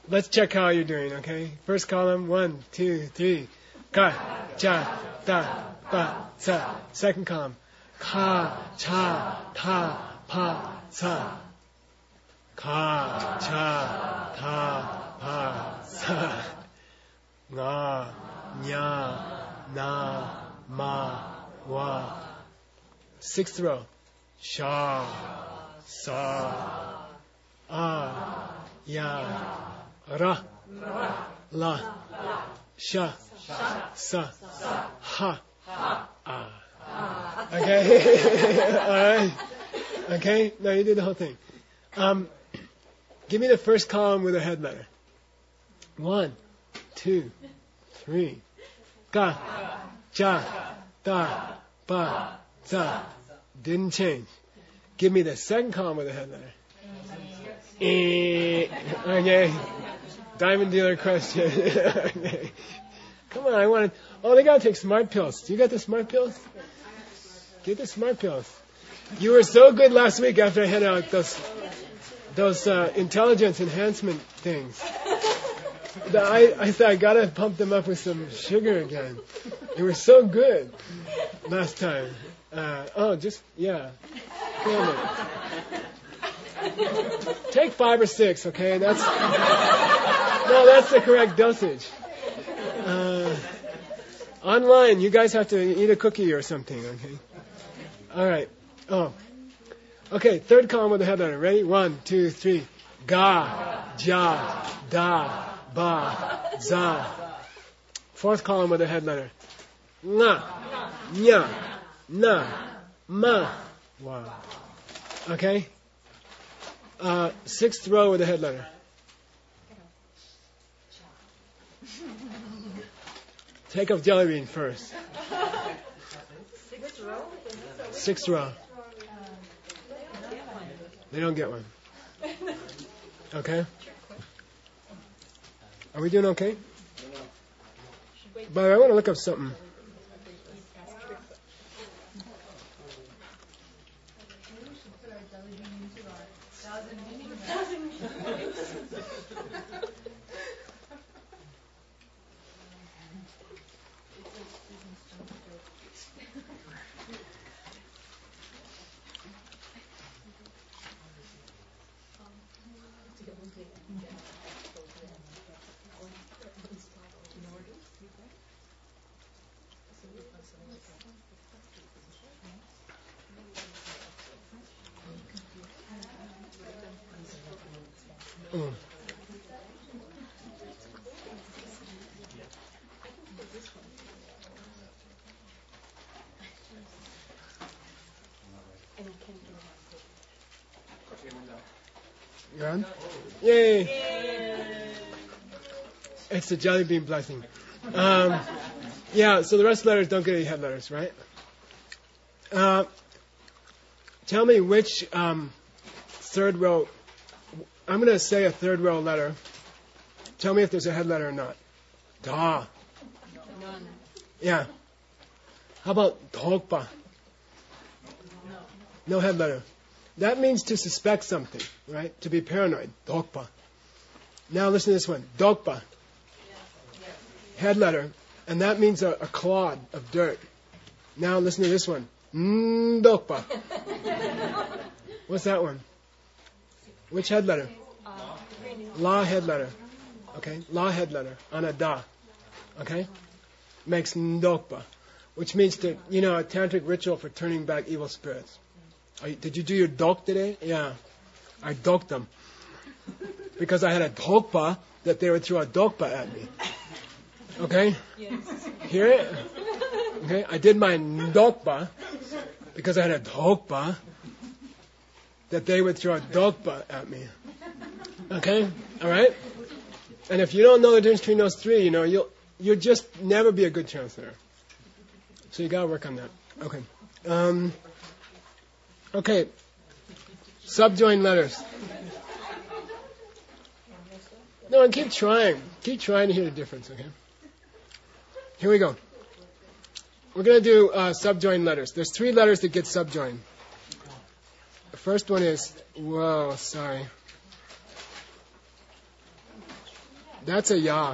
Let's check how you're doing, okay? First column, 1, 2, 3. Ka, cha, da, ba, sa. Second column. Ka, cha, ta, pa, sa. Ka, cha, ta, pa, sa. Nga, nya, na, ma, wa. Sixth row. Sha, sa, a, ya, ra, la, sha, sa, ha, a. Okay? Alright? Okay? Now you do the whole thing. Give me the first column with a head letter. 1, 2, 3. Ka, cha, da, ba, za. Didn't change. Give me the second column with a head letter. Okay. Diamond dealer question. Okay. Come on, I want to. Oh, they gotta take smart pills. You got the smart pills? Get the smart pills. You were so good last week after I handed out those intelligence enhancement things. I thought I gotta pump them up with some sugar again. You were so good last time. Take 5 or 6, okay? That's the correct dosage. Online, you guys have to eat a cookie or something, okay? All right. Oh. Okay, third column with the head letter. Ready? 1, 2, 3. Ga, ja, da, ba, za. Fourth column with the head letter. Nga, nya, na, ma, wa. Okay? Sixth row with the head letter. Take off jelly bean first. Sixth row. They don't get one. Okay? Are we doing okay? But I want to look up something. You're on? Yay! It's the jelly bean blessing. So the rest of the letters don't get any head letters, right? Tell me which third row. I'm going to say a third row letter. Tell me if there's a head letter or not. Da. None. Yeah. How about dokpa? No head letter. That means to suspect something, right? To be paranoid. Dokpa. Now listen to this one. Dokpa. Head letter. And that means a clod of dirt. Now listen to this one. Dokpa. What's that one? Which head letter? La head letter. Okay? La head letter. Anada. Okay? Makes ndokpa. Which means a tantric ritual for turning back evil spirits. Did you do your dok today? Yeah. I doked them. Because I had a dokpa that they would throw a dokpa at me. Okay? Yes. Hear it? Okay? I did my dokpa because I had a dokpa that they would throw a dokpa at me. Okay? Alright? And if you don't know the difference between those three, you'll just never be a good translator. So you gotta work on that. Okay. Okay. Subjoined letters. No, and keep trying. Keep trying to hear the difference, okay? Here we go. We're going to do subjoined letters. There's 3 letters that get subjoined. The first one is, That's a ya.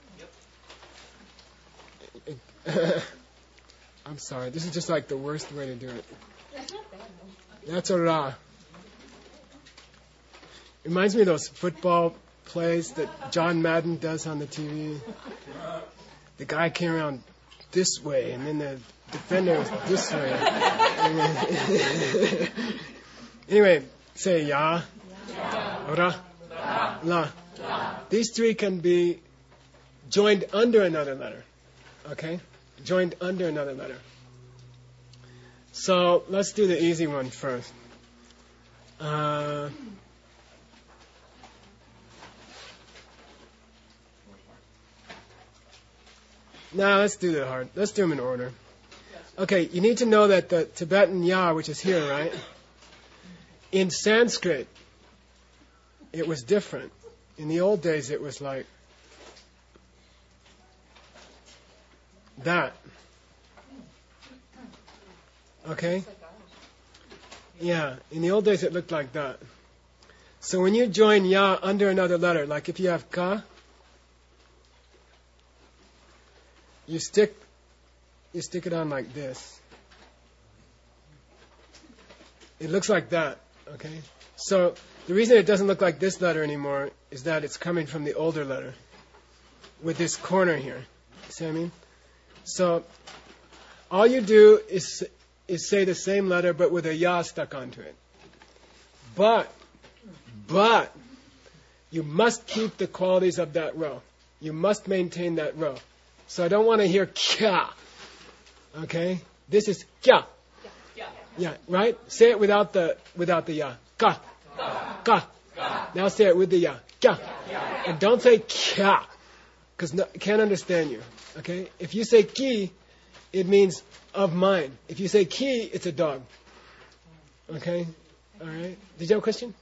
I'm sorry. This is just like the worst way to do it. That's a ra. Reminds me of those football plays that John Madden does on the TV. The guy came around this way, and then the defender was this way. Anyway, say ya, ra, la. These three can be joined under another letter. Okay? Joined under another letter. So let's do the easy one first. Now let's do the hard. Let's do them in order. Okay, you need to know that the Tibetan ya, which is here, right? In Sanskrit, it was different. In the old days, it was like that. Okay? Yeah, in the old days, it looked like that. So when you join ya under another letter, like if you have ka, you stick it on like this. It looks like that, okay? So the reason it doesn't look like this letter anymore is that it's coming from the older letter with this corner here. See what I mean? So all you do is say the same letter but with a ya stuck onto it. But you must keep the qualities of that row. You must maintain that row. So I don't want to hear kya. Okay? This is kya. Yeah, right? Say it without the ya. Ka. Ka. Now say it with the ya. Kya. And don't say kya, because can't understand you. Okay? If you say ki, it means of mine. If you say ki, it's a dog. Okay? All right? Did you have a question?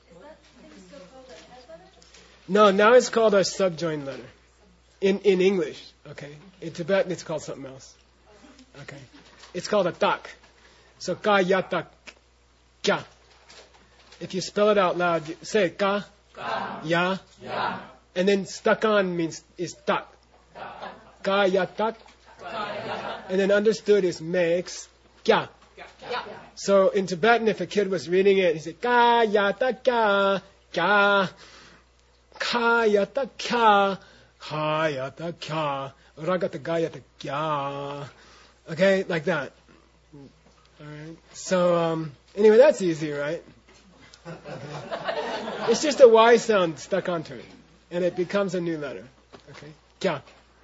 No, now it's called a subjoined letter. In English, okay? In Tibetan, it's called something else. Okay? It's called a tak. So ka ya tak kya. If you spell it out loud, you say ka, ya, and then stuck on is tak. Ka ya tak. And then understood is makes kya. So in Tibetan, if a kid was reading it, he said ka ya tak kya, kya, ka ya tak kya, ha ya tak kya, ragata ga ya tak kya. Okay, like that. All right. So anyway, that's easy, right? Okay. It's just a Y sound stuck onto it, and it becomes a new letter. Okay, kya.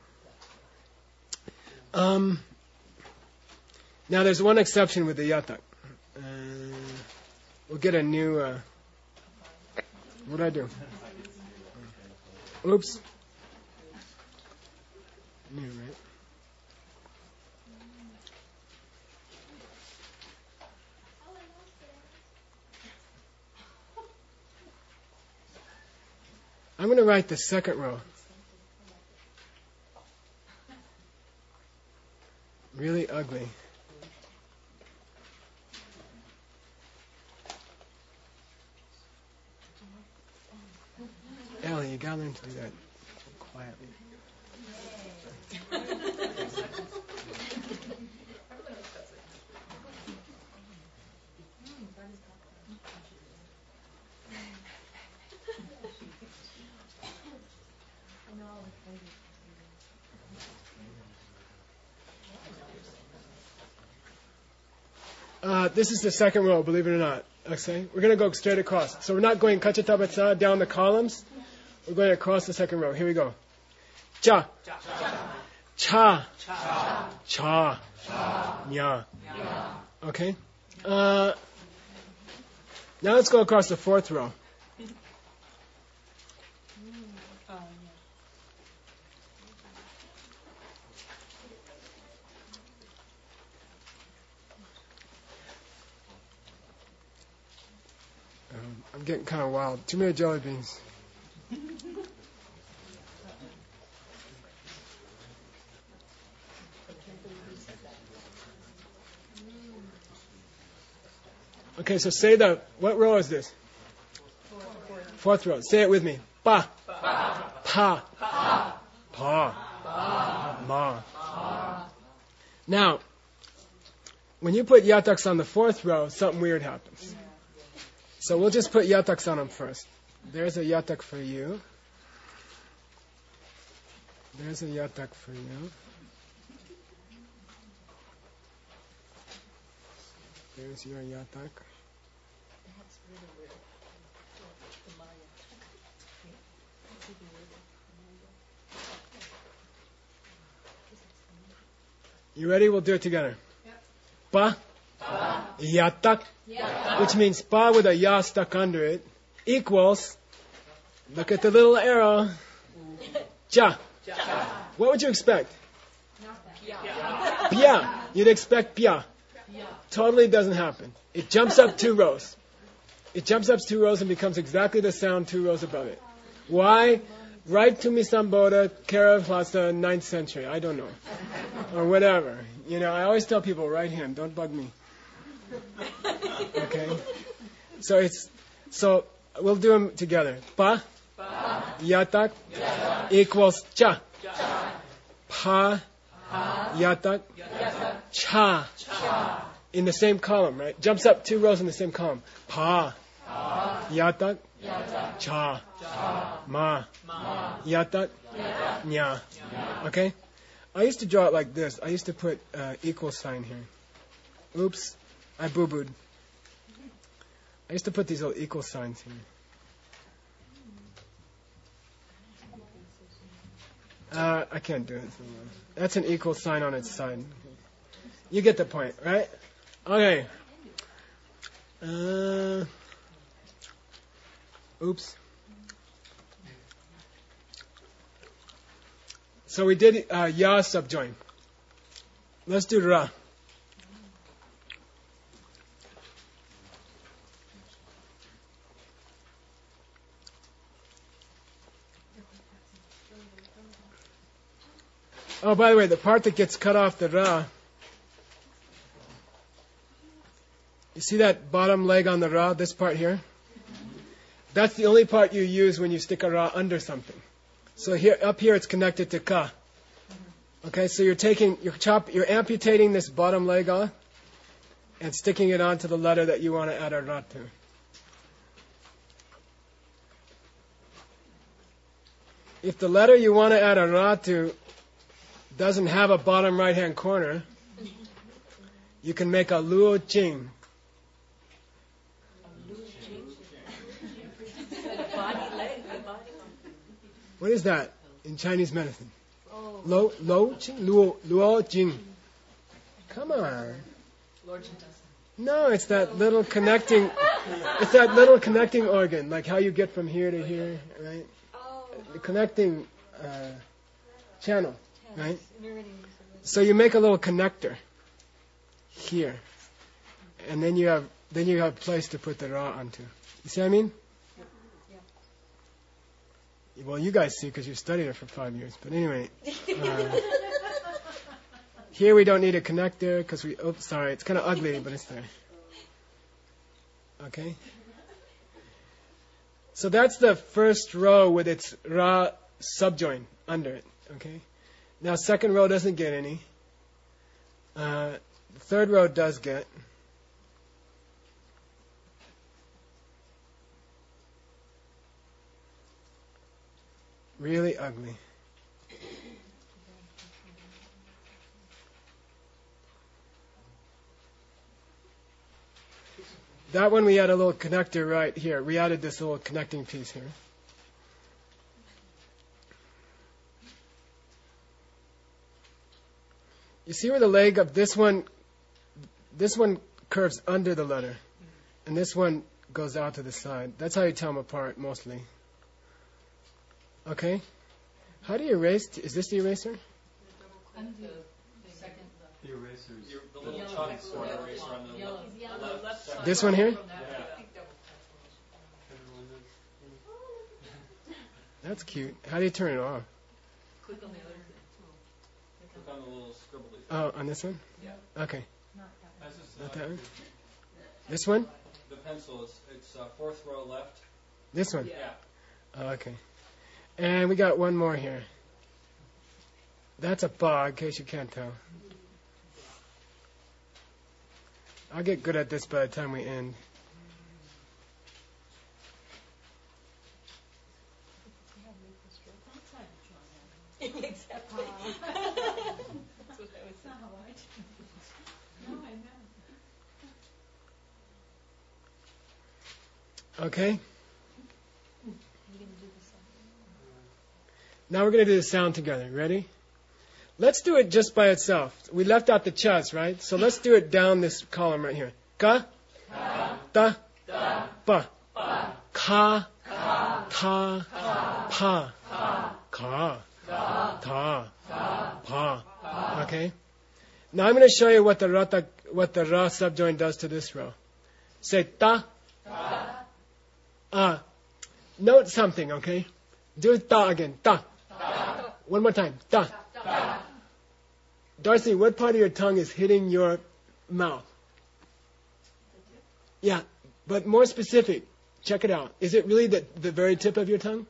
Now there's one exception with the yatak. We'll get a new. What did I do? Oops. New, right? I'm going to write the second row. Really ugly. Ellie, you gotta learn to do that quietly. This is the second row, believe it or not. Okay, we're going to go straight across. So we're not going kachatabatsa down the columns. We're going across the second row. Here we go. Cha. Cha. Cha. Nya. Okay. Now let's go across the fourth row. I'm getting kind of wild. Too many jelly beans. Okay, so say what row is this? Fourth row. Say it with me. Pa. Pa. Pa. Ma. Now, when you put yataks on the fourth row, something weird happens. So we'll just put yataks on them first. There's a yatak for you. There's a yatak for you. There's your yatak. You ready? We'll do it together. Pa, yatak, which means pa with a ya stuck under it, equals, look at the little arrow, cha. What would you expect? Pia. You'd expect pia. Totally doesn't happen. It jumps up 2 rows. It jumps up 2 rows and becomes exactly the sound 2 rows above it. Why? Right to Misamboda, Karaplasa, 9th century. I don't know. Or whatever. You know, I always tell people, right hand, don't bug me. Okay? So we'll do them together. Pa, yatak, equals cha. Pa, yatak, cha. In the same column, right? Jumps up 2 rows in the same column. Pa, yatak, cha. Ma, yatak, nya. Okay? I used to draw it like this. I used to put equal sign here. Oops, I boo-booed. I used to put these little equal signs here. I can't do it. That's an equal sign on its side. You get the point, right? Okay. Oops. So we did ya subjoin. Let's do ra. Oh, by the way, the part that gets cut off the ra, you see that bottom leg on the ra, this part here? That's the only part you use when you stick a ra under something. So here, up here, it's connected to ka. Okay, so you're amputating this bottom leg off and sticking it onto the letter that you want to add a ra to. If the letter you want to add a ra to doesn't have a bottom right-hand corner, you can make a luo jing. What is that in Chinese medicine? Luo jing. Come on. No, it's that little connecting. It's that little connecting organ, like how you get from here to here, right? The connecting channel, right? So you make a little connector here, and then you have a place to put the ra onto. You see what I mean? Well, you guys see because you studied it for 5 years. But anyway, here we don't need a connector because sorry, it's kind of ugly, but it's there. Okay? So that's the first row with its ra subjoin under it. Okay? Now, second row doesn't get any. The third row does get. Really ugly. That one we had a little connector right here. We added this little connecting piece here. You see where the leg of this one curves under the letter, and this one goes out to the side. That's how you tell them apart mostly. Okay? How do you erase? Is this the eraser? The erasers. The little chalkboard eraser on the left side. This one here? Yeah. That's cute. How do you turn it off? Click on the little scribbly. Oh, on this one? Yeah. Okay. Not that one? This one? The pencil, it's fourth row left. This one? Yeah. Oh, okay. And we got one more here. That's a ba, in case you can't tell. I'll get good at this by the time we end. Okay? Now we're going to do the sound together. Ready? Let's do it just by itself. We left out the chas, right? So let's do it down this column right here. Ka, ta, pa, ka, ta, pa, ka, ta, pa. Okay? Now I'm going to show you what the ra subjoin does to this row. Say ta. Note something, okay? Do ta again. Ta. One more time. Ta. Darcy, what part of your tongue is hitting your mouth? Yeah, but more specific. Check it out. Is it really the very tip of your tongue?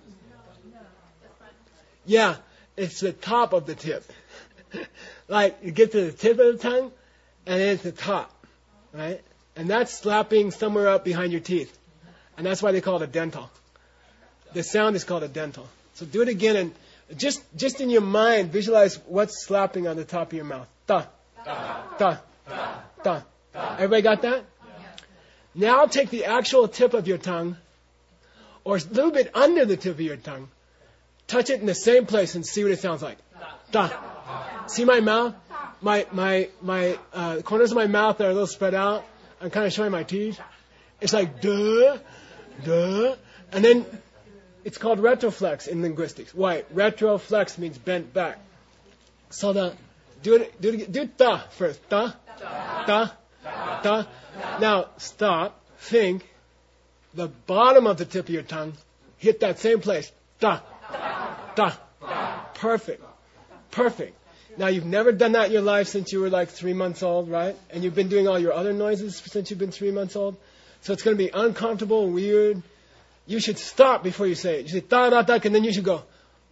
Yeah, it's the top of the tip. Like, you get to the tip of the tongue, and then it's the top, right? And that's slapping somewhere up behind your teeth. And that's why they call it a dental. The sound is called a dental. So do it again, and just in your mind, visualize what's slapping on the top of your mouth. Ta, ta, ta. Everybody got that? Now take the actual tip of your tongue, or a little bit under the tip of your tongue. Touch it in the same place and see what it sounds like. Ta. See my mouth? My corners of my mouth are a little spread out. I'm kind of showing my teeth. It's like duh, duh, and then it's called retroflex in linguistics. Why? Retroflex means bent back. So do ta first. Ta, ta, ta. Now stop. Think. The bottom of the tip of your tongue. Hit that same place. Ta, ta. Perfect. Perfect. Now you've never done that in your life since you were like 3 months old, right? And you've been doing all your other noises since you've been 3 months old. So it's going to be uncomfortable, weird. You should stop before you say it. You say ta da da, and then you should go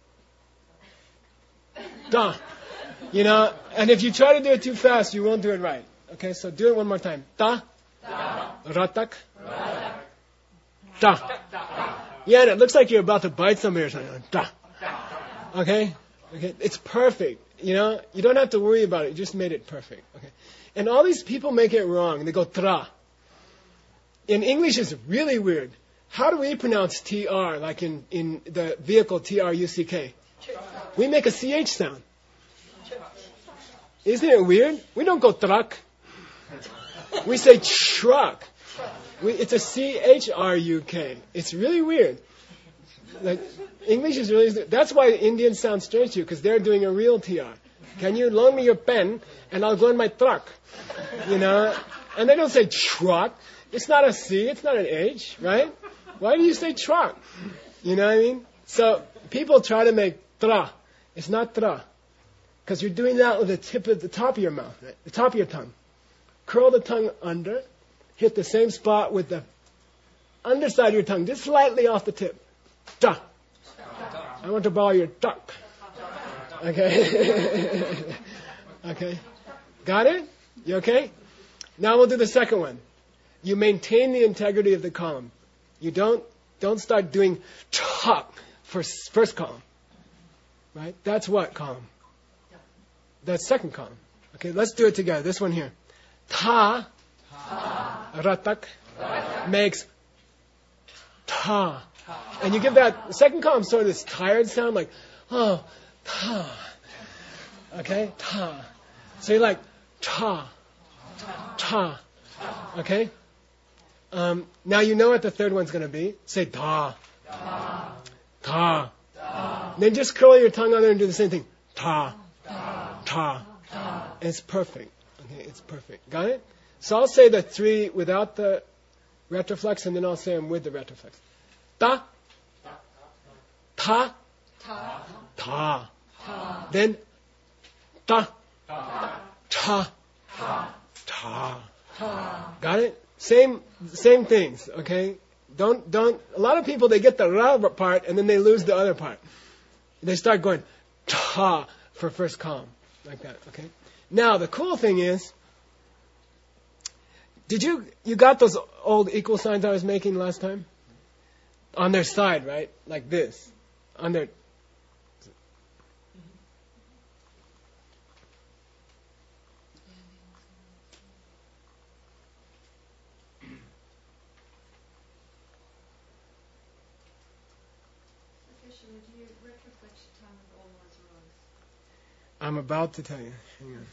da. You know, and if you try to do it too fast, you won't do it right. Okay, so do it one more time. Ta, ratak, da. Yeah, and it looks like you're about to bite somebody or something. Da. Okay, it's perfect. You know, you don't have to worry about it. You just made it perfect. Okay, and all these people make it wrong. They go tra. In English, it's really weird. How do we pronounce TR, like in the vehicle TRUCK? We make a CH sound. Isn't it weird? We don't go truck. We say truck. It's a CHRUK. It's really weird. Like, English is really... That's why Indians sound strange to you, because they're doing a real TR. Can you loan me your pen, and I'll go in my truck? You know? And they don't say truck. It's not a C, it's not an H, right? Why do you say truck? You know what I mean? So people try to make tra. It's not tra. Because you're doing that with the top of your mouth, right? The top of your tongue. Curl the tongue under. Hit the same spot with the underside of your tongue, just slightly off the tip. Ta. I want to borrow your duck. Okay? Okay. Got it? You okay? Now we'll do the second one. You maintain the integrity of the column. You don't start doing chop for first column. Right? That's what column? That's second column. Okay, let's do it together. This one here. Ta, ratak, makes ta. And you give that second column sort of this tired sound like, oh, ta. Okay? Ta. So you're like, ta, ta. Okay? Now you know what the third one's going to be. Say ta. Ta. Ta. Ta. Then just curl your tongue under and do the same thing. Ta. Ta. Ta. And it's perfect. Okay, it's perfect. Got it? So I'll say the three without the retroflex, and then I'll say them with the retroflex. Ta. Ta. Ta. Ta. Ta. Then ta. Ta. Ta. Ta. Ta. Got it? Same things, okay? Don't, a lot of people, they get the ra part and then they lose the other part. They start going, ta, for first column, like that, okay? Now, the cool thing is, you got those old equal signs I was making last time? On their side, right? Like this. On their... I'm about to tell you. Hang on.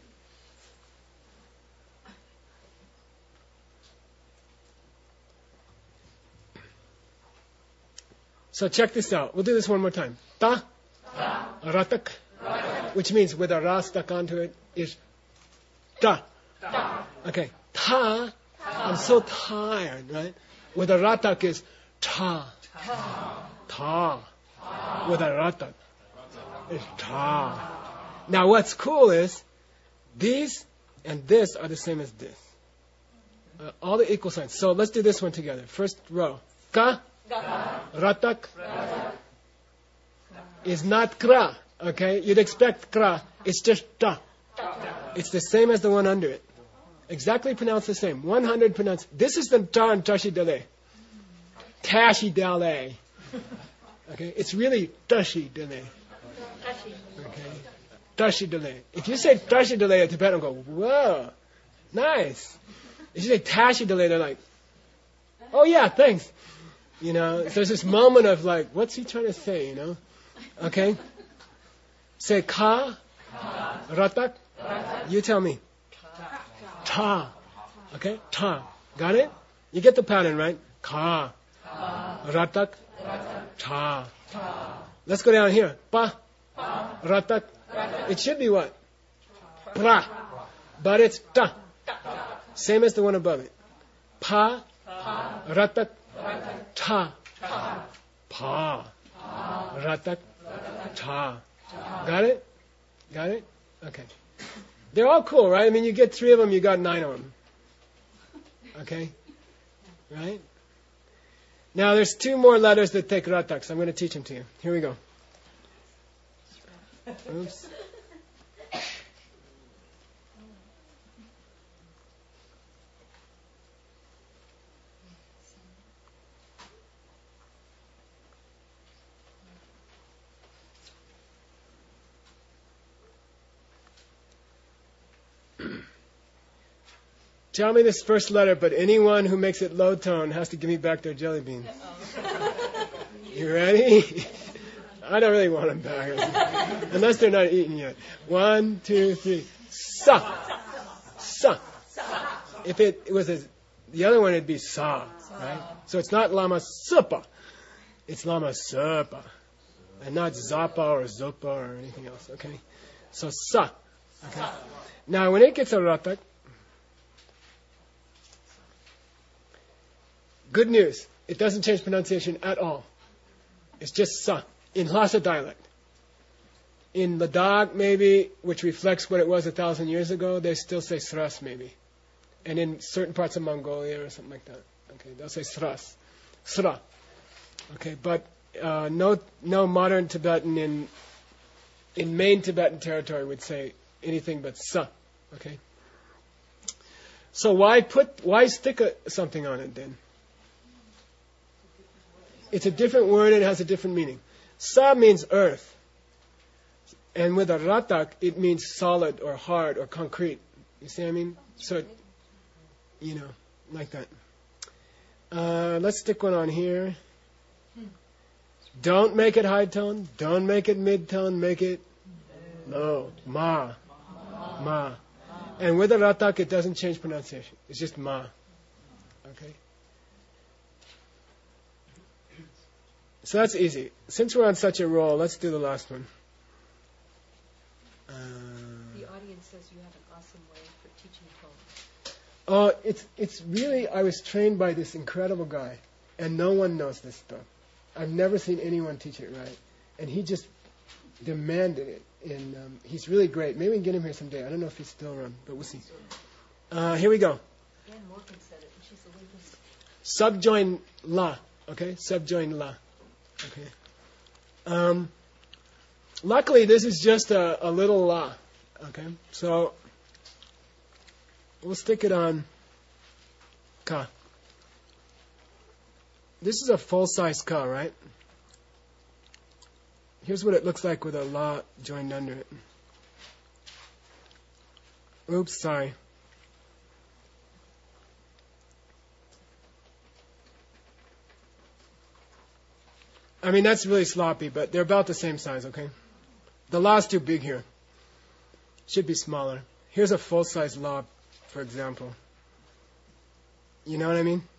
So check this out. We'll do this one more time. Ta, ratak, which means with a ra stuck onto it is ta. Okay. Ta, I'm so tired, right? With a ratak is ta. Ta. With a ratak is ta. Now what's cool is these and this are the same as this. All the equal signs. So let's do this one together. First row. Ka, ratak is not kra. Okay? You'd expect kra. It's just ta. It's the same as the one under it. Exactly pronounced the same. 100 pronounced. This is the ta and tashi dale. Tashi dale. Okay? It's really tashi dale. Okay? Tashi dale. If you say tashi dale, a Tibetan will go, whoa, nice. If you say tashi dale, they're like, oh yeah, thanks. You know, there's this moment of like, what's he trying to say, you know? Okay? Say ka, ratak. You tell me. Ta. Okay? Ta. Got it? You get the pattern, right? Ka, ratak, ta. Let's go down here. Pa, ratak. It should be what? Pra. But it's ta. Same as the one above it. Pa, ratak, ta. Pa, ratak, ta. Got it? Got it? Okay. They're all cool, right? I mean, you get 3 of them, you got 9 of them. Okay? Right? Now, there's 2 more letters that take ratak, so I'm going to teach them to you. Here we go. Oops. Tell me this first letter, but anyone who makes it low tone has to give me back their jelly beans. You ready? I don't really want them back. Unless they're not eaten yet. 1, 2, 3. Sa. Sa. If it was the other one, it'd be sa. Right? So it's not lama supa. It's lama supa. And not zapa or zopa or anything else. Okay? So sa. Okay? Now when it gets a ratak, good news. It doesn't change pronunciation at all. It's just sa. In Lhasa dialect. In Ladakh, maybe, which reflects what it was 1,000 years ago, they still say sras, maybe. And in certain parts of Mongolia or something like that. Okay, they'll say sras. Sra. Okay, but no modern Tibetan in main Tibetan territory would say anything but sa. Okay? So why stick something on it then? It's a different word and it has a different meaning. Sa means earth. And with a ratak, it means solid or hard or concrete. You see what I mean? So, like that. Let's stick one on here. Don't make it high tone. Don't make it mid tone. Make it low. Ma. Ma. And with a ratak, it doesn't change pronunciation. It's just ma. Okay? So that's easy. Since we're on such a roll, let's do the last one. The audience says you have an awesome way for teaching tone. It's really, I was trained by this incredible guy, and no one knows this stuff. I've never seen anyone teach it right. And he just demanded it. And he's really great. Maybe we can get him here someday. I don't know if he's still around, but we'll see. Here we go. Ann Morgan said it, and she's a linguist. Subjoin la. Okay? Subjoin la. Okay. Luckily, this is just a little la. Okay, so we'll stick it on ka. This is a full-size ka, right? Here's what it looks like with a la joined under it. Oops, sorry. I mean, that's really sloppy, but they're about the same size, okay? The la's too big here. Should be smaller. Here's a full-size la, for example. You know what I mean?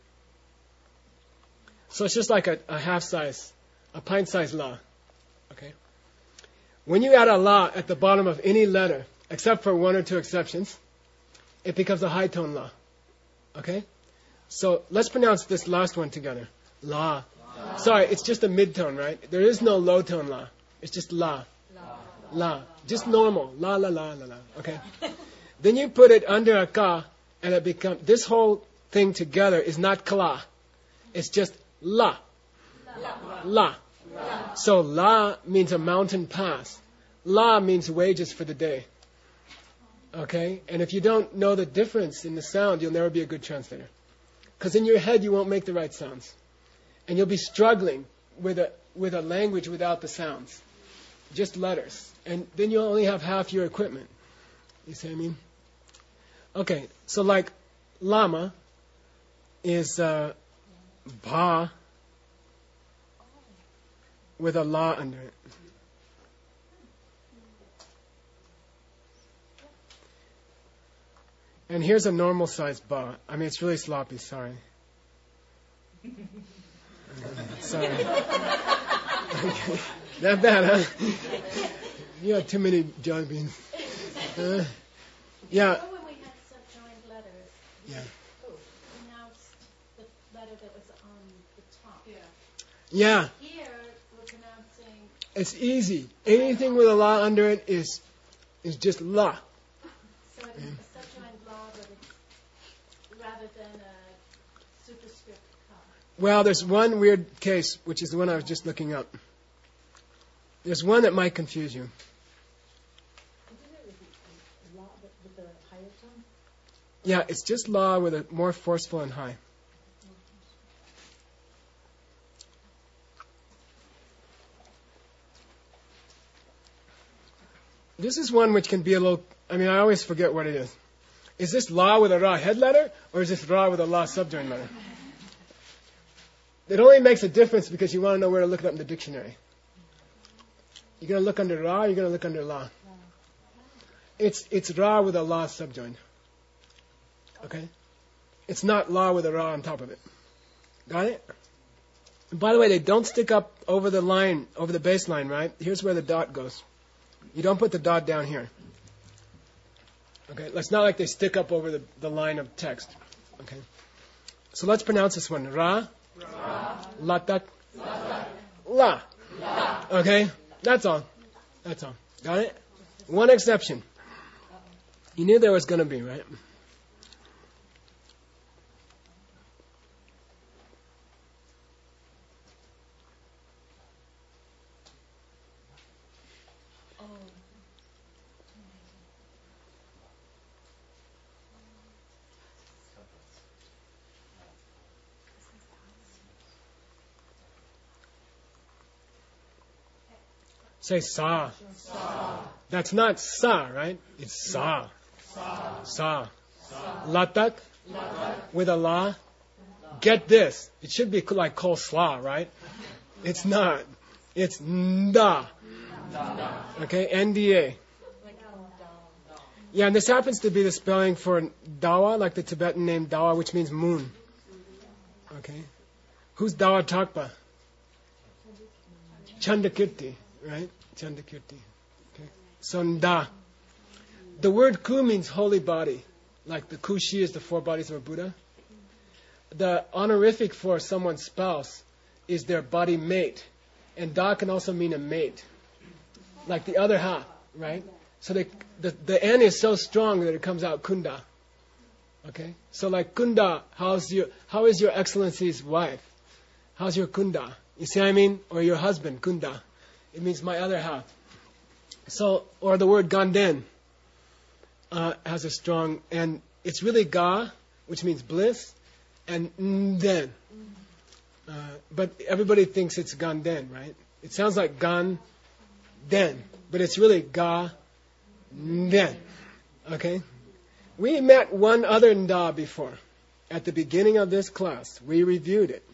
So it's just like a half-size, a pint-size la. Okay? When you add a la at the bottom of any letter, except for one or two exceptions, it becomes a high tone la. Okay? So let's pronounce this last one together. La. Sorry, it's just a mid-tone, right? There is no low tone la. It's just la. La. Just normal. La, la, la, la, la. Okay? Then you put it under a ka, and it becomes, this whole thing together is not kla. It's just la. La. So la means a mountain pass. La means wages for the day. Okay? And if you don't know the difference in the sound, you'll never be a good translator. Because in your head, you won't make the right sounds. And you'll be struggling with a language without the sounds. Just letters. And then you'll only have half your equipment. You see what I mean? Okay, so like lama is ba with a la under it. And here's a normal size ba. I mean, it's really sloppy, sorry. Sorry. Okay. That bad, huh? You had too many jelly beans. Yeah. When we had subjoined letters, Yeah. pronounced the letter that was on the top. Yeah. Here, we're pronouncing... It's easy. Anything with a la under it is just la. So it's a subjoined la, but it's rather than a superscript ka. Well, there's one weird case, which is the one I was just looking up. There's one that might confuse you. Isn't it with the higher tone? Yeah, it's just la with a more forceful and high. This is one which can be a little, I mean, I always forget what it is. Is this la with a ra head letter, or is this ra with a la subjoined letter? It only makes a difference because you want to know where to look it up in the dictionary. You're going to look under ra, you're going to look under la. It's ra with a la subjoined. Okay? It's not la with a ra on top of it. Got it? And by the way, they don't stick up over the line, over the baseline, right? Here's where the dot goes. You don't put the dot down here. Okay? It's not like they stick up over the line of text. Okay? So let's pronounce this one. Ra. Latak. La. Okay? That's all. That's all. Got it? One exception. You knew there was going to be, right? Say sa. That's not sa, right? It's sa. Sa. Latak with a la. Get this. It should be like coleslaw, right? It's not. It's nda. Okay, NDA. Yeah, and this happens to be the spelling for Dawa, like the Tibetan name Dawa, which means moon. Okay. Who's Dawa Takpa? Chandakirti. Right? Chandakirti. Okay. So nda. The word ku means holy body. Like the kushi is the four bodies of a Buddha. The honorific for someone's spouse is their body mate. And da can also mean a mate. Like the other half, right? So the N is so strong that it comes out kunda. Okay? So like kunda, how is your excellency's wife? How's your kunda? You see what I mean? Or your husband, kunda. It means my other half. So, or the word ganden has a strong, and it's really ga, which means bliss, and nden. But everybody thinks it's ganden, right? It sounds like gan, den, but it's really ga, nden. Okay? We met one other nda before. At the beginning of this class, we reviewed it.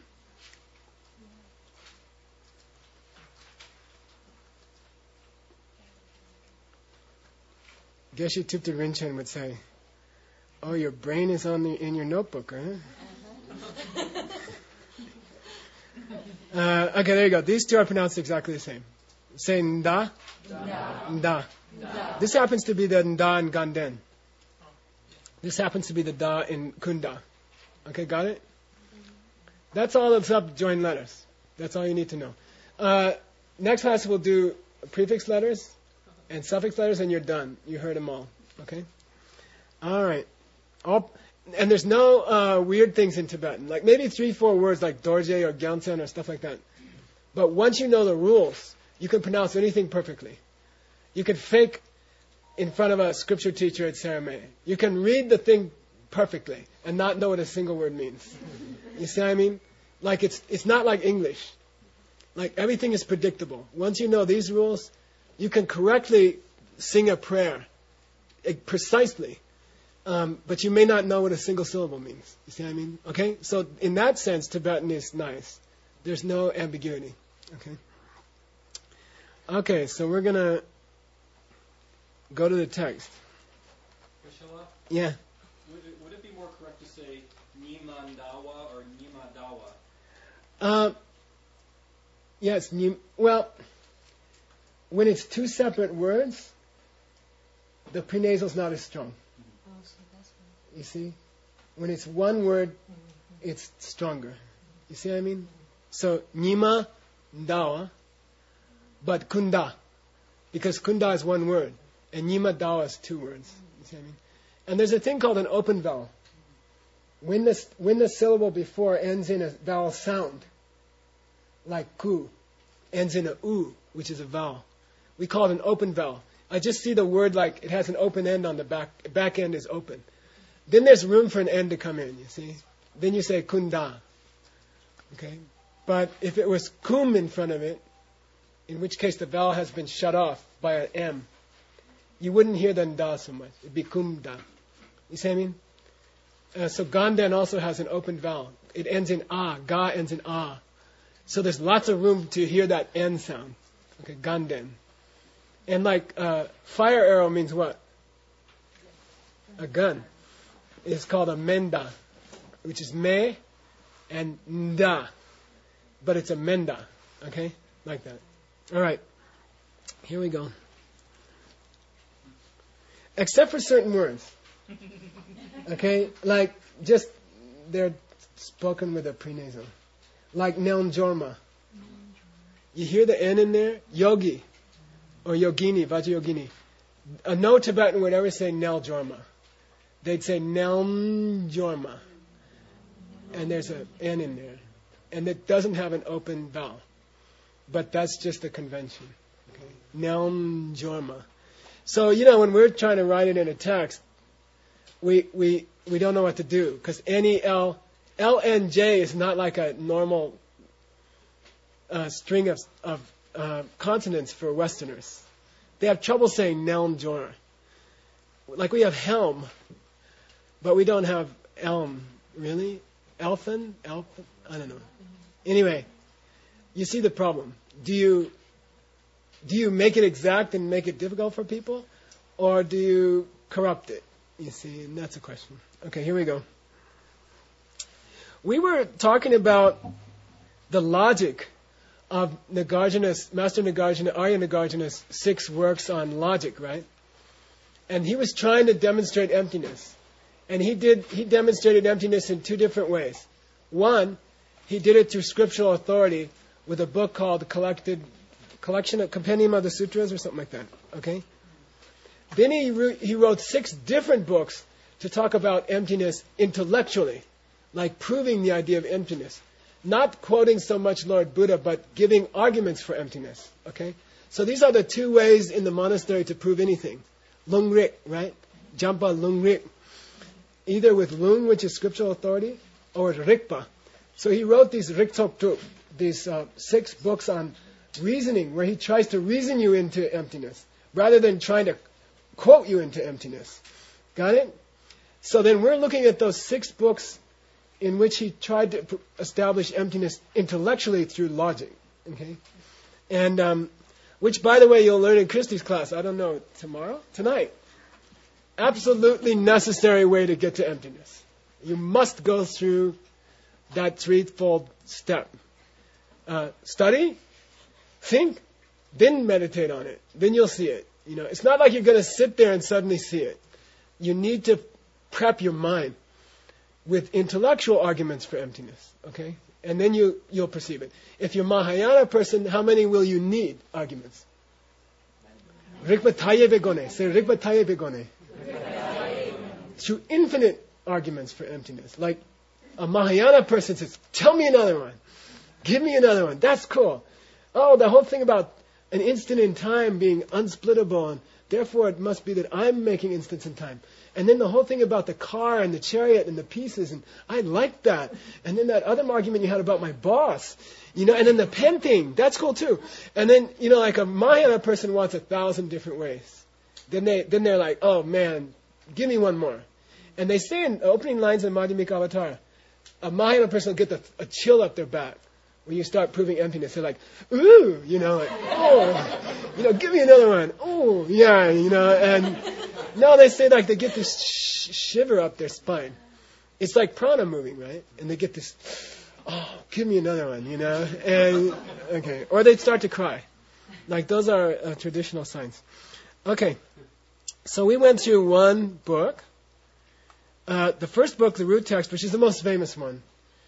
Geshe Tupta Rinchen would say, "Oh, your brain is in your notebook, huh?" Okay, there you go. These two are pronounced exactly the same. Say nda, nda. This happens to be the nda in ganden. This happens to be the da in kunda. Okay, got it? That's all the subjoined letters. That's all you need to know. Next class we'll do prefix letters and suffix letters, and you're done. You heard them all. Okay? All right. And there's no weird things in Tibetan. Like maybe 3-4 words like dorje or gyaltsen or stuff like that. But once you know the rules, you can pronounce anything perfectly. You can fake in front of a scripture teacher at ceremony. You can read the thing perfectly and not know what a single word means. You see what I mean? Like it's not like English. Like everything is predictable. Once you know these rules, you can correctly sing a prayer precisely. But you may not know what a single syllable means. You see what I mean? Okay? So in that sense, Tibetan is nice. There's no ambiguity. Okay? Okay, so we're going to go to the text. Vishala? Yeah. Would it be more correct to say Nimandawa or Nimadawa? Yes. Well, when it's two separate words, the prenasal is not as strong. You see? When it's one word, it's stronger. You see what I mean? So, Nima, Dawa, but Kunda. Because Kunda is one word, and Nima Dawa is two words. You see what I mean? And there's a thing called an open vowel. When the syllable before ends in a vowel sound, like ku, ends in a u, which is a vowel, we call it an open vowel. I just see the word like it has an open end on the back end is open. Then there's room for an end to come in, you see. Then you say kunda. Okay? But if it was kum in front of it, in which case the vowel has been shut off by an M, you wouldn't hear the nda so much. It'd be kumda. You see what I mean? So ganden also has an open vowel. It ends in a. Ga ends in a. So there's lots of room to hear that N sound. Okay, ganden. And like fire arrow means what? A gun. It's called a menda, which is me and nda. But it's a menda. Okay? Like that. All right. Here we go. Except for certain words. Okay? Like just they're spoken with a prenasal. Like Nelnjorma. You hear the N in there? Yogi. Or Yogini, Vajrayogini. No Tibetan would ever say Neljorma. They'd say Nelnjorma. And there's an N in there. And it doesn't have an open vowel. But that's just a convention. Okay? Nelnjorma. So, when we're trying to write it in a text, we don't know what to do. Because N-E-L, L-N-J is not like a normal string of consonants for Westerners. They have trouble saying Nelnjor. Like we have helm, but we don't have elm. Really? Elfin? I don't know. Anyway, you see the problem. Do you make it exact and make it difficult for people? Or do you corrupt it? You see, and that's a question. Okay, here we go. We were talking about the logic of Nagarjuna's, Master Nagarjuna, Arya Nagarjuna's 6 works on logic, right? And he was trying to demonstrate emptiness. And he demonstrated emptiness in 2 different ways. One, he did it through scriptural authority with a book called Compendium of the Sutras or something like that. Okay? Then he wrote 6 different books to talk about emptiness intellectually, like proving the idea of emptiness. Not quoting so much Lord Buddha, but giving arguments for emptiness. Okay? So these are the two ways in the monastery to prove anything. Lung rik, right? Jampa lung rik. Either with lung, which is scriptural authority, or with rikpa. So he wrote these riktoktuk, these 6 books on reasoning, where he tries to reason you into emptiness, rather than trying to quote you into emptiness. Got it? So then we're looking at those 6 books in which he tried to establish emptiness intellectually through logic. Okay? And which, by the way, you'll learn in Christie's class. I don't know, tomorrow? Tonight. Absolutely necessary way to get to emptiness. You must go through that 3-fold step. Study, think, then meditate on it. Then you'll see it. It's not like you're going to sit there and suddenly see it. You need to prep your mind with intellectual arguments for emptiness. Okay? And then you'll perceive it. If you're Mahayana person, how many will you need arguments? Rikpa taye begone. Say Rikpa taye begone. Through infinite arguments for emptiness. Like a Mahayana person says, tell me another one. Give me another one. That's cool. Oh, the whole thing about an instant in time being unsplittable, and therefore it must be that I'm making instants in time. And then the whole thing about the car and the chariot and the pieces, and I like that. And then that other argument you had about my boss, and then the pen thing, that's cool too. And then, like a Mahayana person wants 1,000 different ways. Then they're like, oh man, give me one more. And they say in the opening lines of Madhyamika Avatara, a Mahayana person will get a chill up their back when you start proving emptiness. They're like, ooh, oh, give me another one. Oh, yeah, and no, they say like they get this shiver up their spine. It's like prana moving, right? And they get this, oh, give me another one, and okay, or they start to cry. Like those are traditional signs. Okay, so we went through one book. The first book, the root text, which is the most famous one,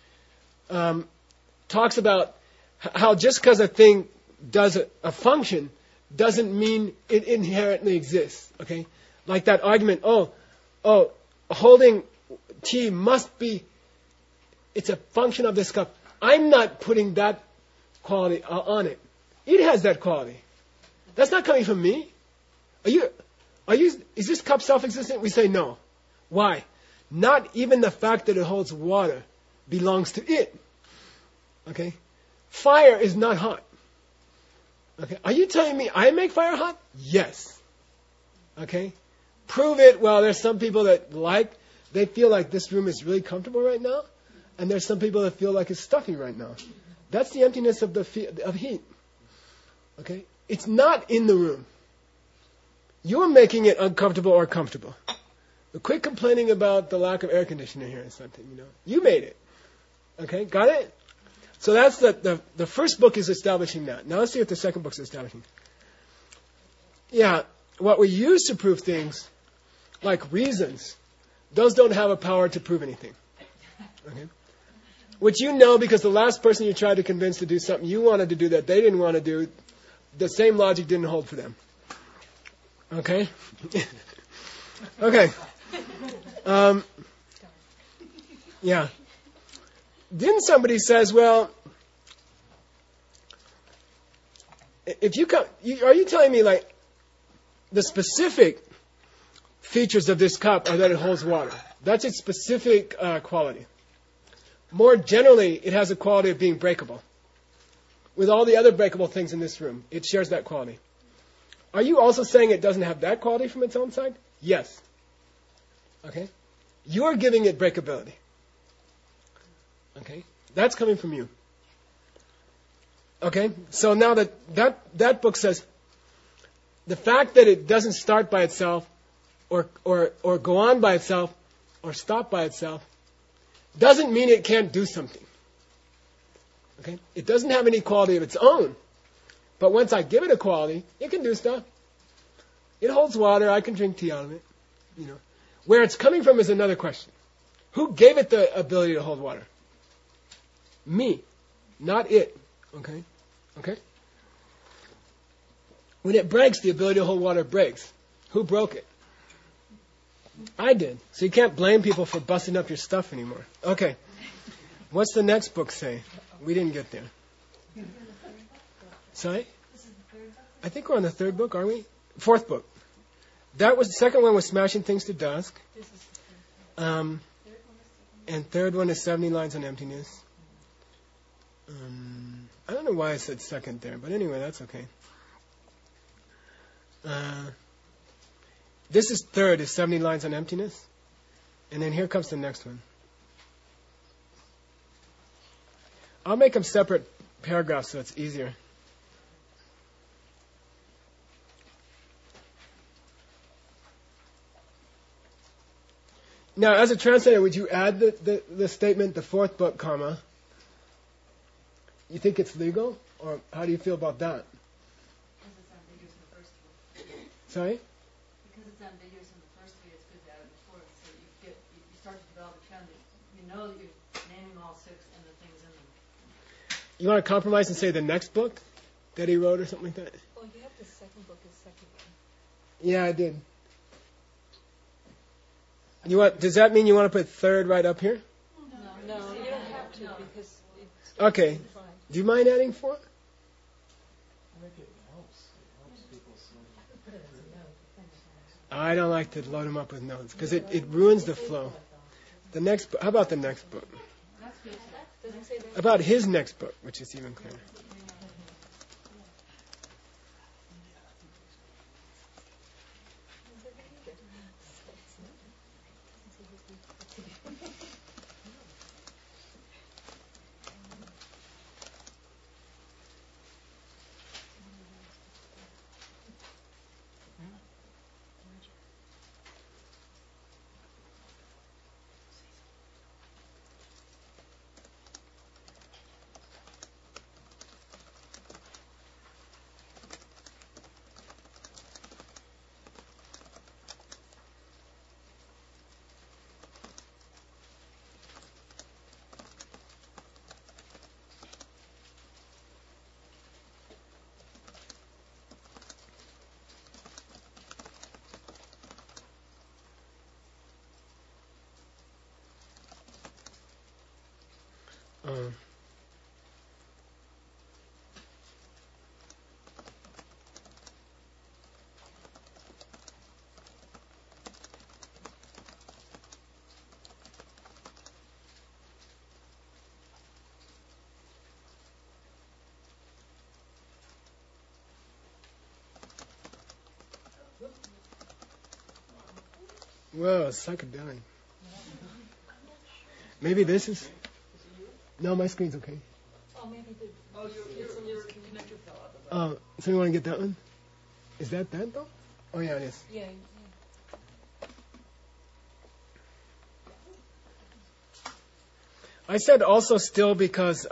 talks about how just because a thing does a function doesn't mean it inherently exists. Okay, like that argument. Oh, holding tea must be. It's a function of this cup. I'm not putting that quality on it. It has that quality. That's not coming from me. Is this cup self-existent? We say no. Why? Not even the fact that it holds water belongs to it. Okay? Fire is not hot. Okay? Are you telling me I make fire hot? Yes. Okay? Prove it. Well, there's some people that they feel like this room is really comfortable right now, and there's some people that feel like it's stuffy right now. That's the emptiness of of heat. Okay? It's not in the room. You're making it uncomfortable or comfortable. Quit complaining about the lack of air conditioning here or something, You made it. Okay, got it? So that's the first book is establishing that. Now let's see what the second book is establishing. Yeah, what we use to prove things, like reasons, those don't have a power to prove anything. Okay? Which because the last person you tried to convince to do something you wanted to do that they didn't want to do, the same logic didn't hold for them. Okay? Okay. Yeah. Then somebody says, well, if you come, are you telling me like the specific features of this cup are that it holds water? That's its specific quality. More generally, it has a quality of being breakable. With all the other breakable things in this room, it shares that quality. Are you also saying it doesn't have that quality from its own side? Yes. Okay? You're giving it breakability. Okay? That's coming from you. Okay? So now that book says the fact that it doesn't start by itself or go on by itself or stop by itself doesn't mean it can't do something. Okay? It doesn't have any quality of its own. But once I give it a quality, it can do stuff. It holds water. I can drink tea out of it. Where it's coming from is another question. Who gave it the ability to hold water? Me, not it. Okay? Okay? When it breaks, the ability to hold water breaks. Who broke it? I did. So you can't blame people for busting up your stuff anymore. Okay. What's the next book say? We didn't get there. Sorry? I think we're on the third book, aren't we? Fourth book. That was the second one was Smashing Things to Dusk. And third one is 70 Lines on Emptiness. I don't know why I said second there, but anyway, that's okay. This is third, is 70 Lines on Emptiness. And then here comes the next one. I'll make them separate paragraphs so it's easier. Now, as a translator, would you add the statement, the fourth book, comma? You think it's legal? Or how do you feel about that? Because it's ambiguous in the first three. Sorry? Because it's ambiguous in the first three, it's good to add it in the fourth. So you start to develop a trend that you know that you're naming all six and the things in them. You want to compromise and say the next book that he wrote or something like that? Well, you have the second book as second one. Yeah, I did. Does that mean you want to put third right up here? No, you don't have to because it's Okay. fine. Do you mind adding four? I think it helps. It helps people so I don't like to load them up with notes because it ruins the flow. The next book. How about the next book? Does it say that? About his next book, which is even clearer. Whoa, psychedelic. Maybe this is... No, my screen's okay. Oh, maybe the... Oh, your connector fell out. Oh, so you want to get that one? Is that though? Oh, yeah, it is. Yeah. I said also still because,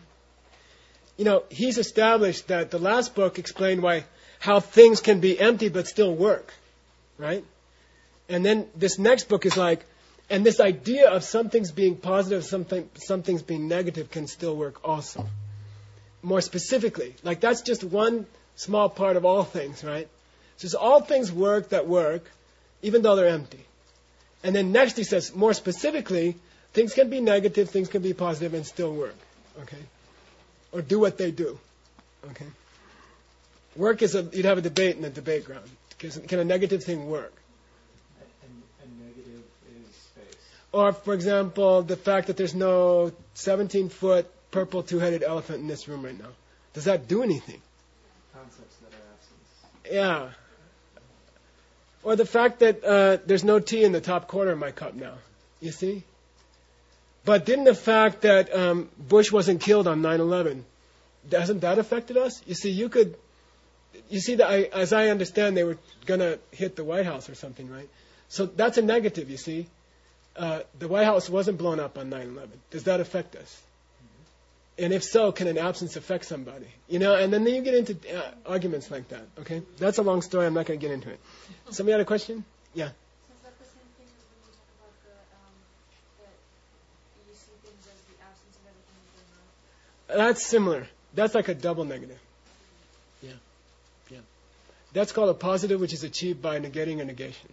he's established that the last book explained how things can be empty but still work, right? And then this next book is and this idea of some things being positive, some things being negative can still work also. More specifically, that's just one small part of all things, right? So all things work that work, even though they're empty. And then next he says, more specifically, things can be negative, things can be positive and still work, okay? Or do what they do, okay? Work is you'd have a debate in the debate ground. Can a negative thing work? and negative is space. Or, for example, the fact that there's no 17-foot purple two-headed elephant in this room right now. Does that do anything? Concepts that are absence. Yeah. Or the fact that there's no tea in the top corner of my cup now. You see? But didn't the fact that Bush wasn't killed on 9/11, hasn't that affected us? You see, that as I understand, they were going to hit the White House or something, right? So that's a negative, you see. The White House wasn't blown up on 9/11. Does that affect us? And if so, can an absence affect somebody? And then you get into arguments like that, okay? That's a long story. I'm not going to get into it. Somebody had a question? Yeah. So is that the same thing as when you talk about that you see things as the absence of everything going on? That's similar. That's like a double negative. Yeah. That's called a positive, which is achieved by negating a negation.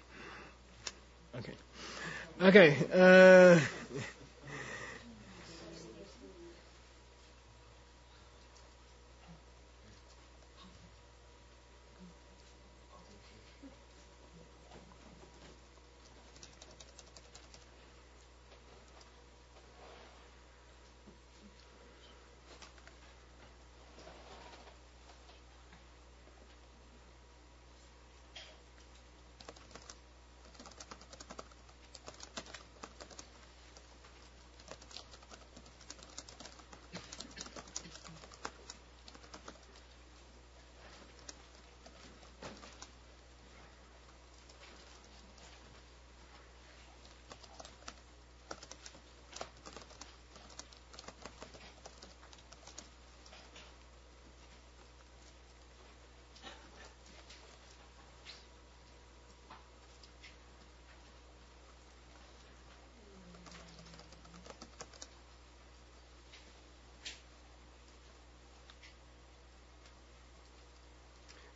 Okay.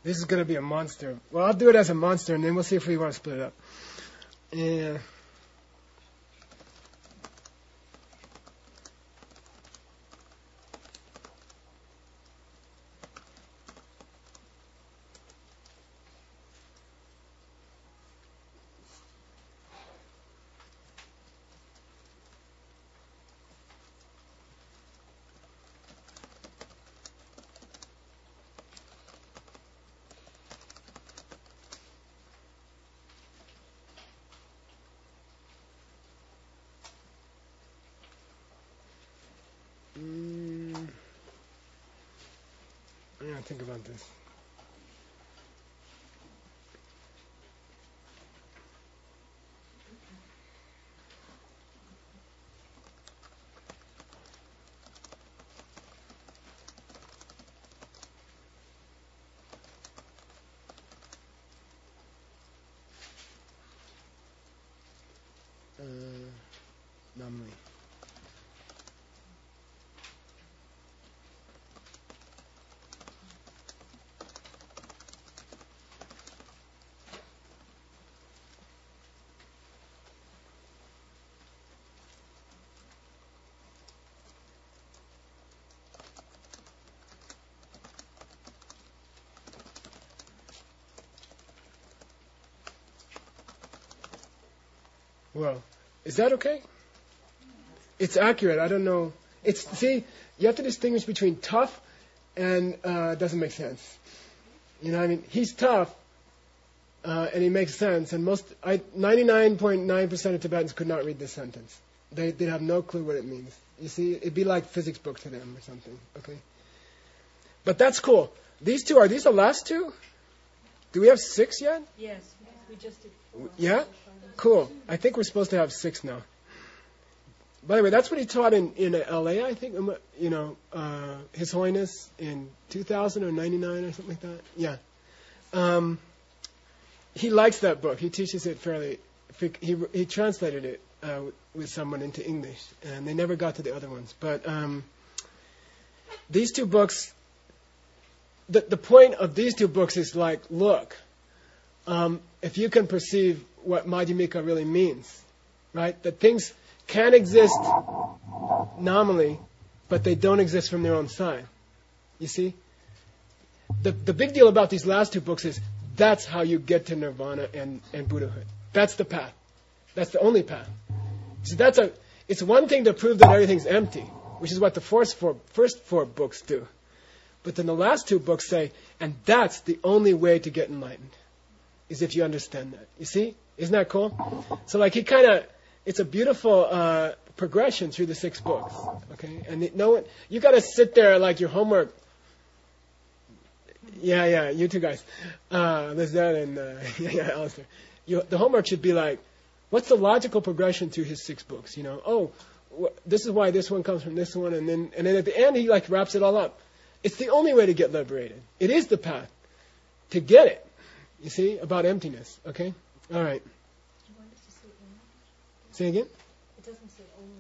This is going to be a monster. Well, I'll do it as a monster, and then we'll see if we want to split it up. Yeah. I gotta think about this. Numbly. Well, is that okay? It's accurate. I don't know. See, you have to distinguish between tough and doesn't make sense. You know what I mean? He's tough, and he makes sense. And 99.9% of Tibetans could not read this sentence. They have no clue what it means. You see, it'd be like physics book to them or something. Okay. But that's cool. These two, are these the last two? Do we have 6 yet? Yes, we just did 4. Yeah? Cool. I think we're supposed to have 6 now. By the way, that's what he taught in LA, I think. You know, His Holiness in 2000 or 99 or something like that. Yeah. He likes that book. He teaches it fairly. He translated it with someone into English, and they never got to the other ones. But these 2 books, the point of these 2 books is like, look, if you can perceive what Madhyamika really means, right? That things can exist nominally, but they don't exist from their own side. You see? The big deal about these last 2 books is that's how you get to nirvana and Buddhahood. That's the path. That's the only path. See, it's one thing to prove that everything's empty, which is what the first four books do. But then the last 2 books say, and that's the only way to get enlightened, is if you understand that. You see? Isn't that cool? So like it's a beautiful progression through the 6 books. Okay? And you got to sit there like your homework. Yeah, you 2 guys. There's that and Alistair. The homework should be like, what's the logical progression through his 6 books? You know, this is why this one comes from this one, and then at the end he like wraps it all up. It's the only way to get liberated. It is the path to get it. You see, about emptiness. Okay? All right. Do you want us to say only? Say again? It doesn't say only.